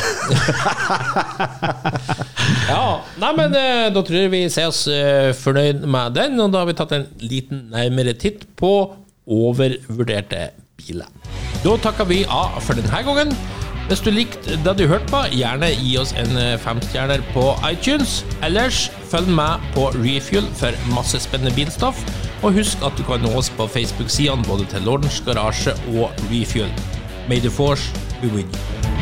Nei, men da tror jeg vi ser oss fornøyd med den, og da har vi tatt en liten nærmere titt på overvurderte biler. Da takker vi av for denne gangen. Hvis du likte det du hørte på, gjerne gi oss en 5-stjerner på iTunes. Ellers følg med på Refuel for masse spennende bilstoff, og husk at du kan nå oss på Facebook-sidene både til Lordens Garasje og Refuel. May the force be with you.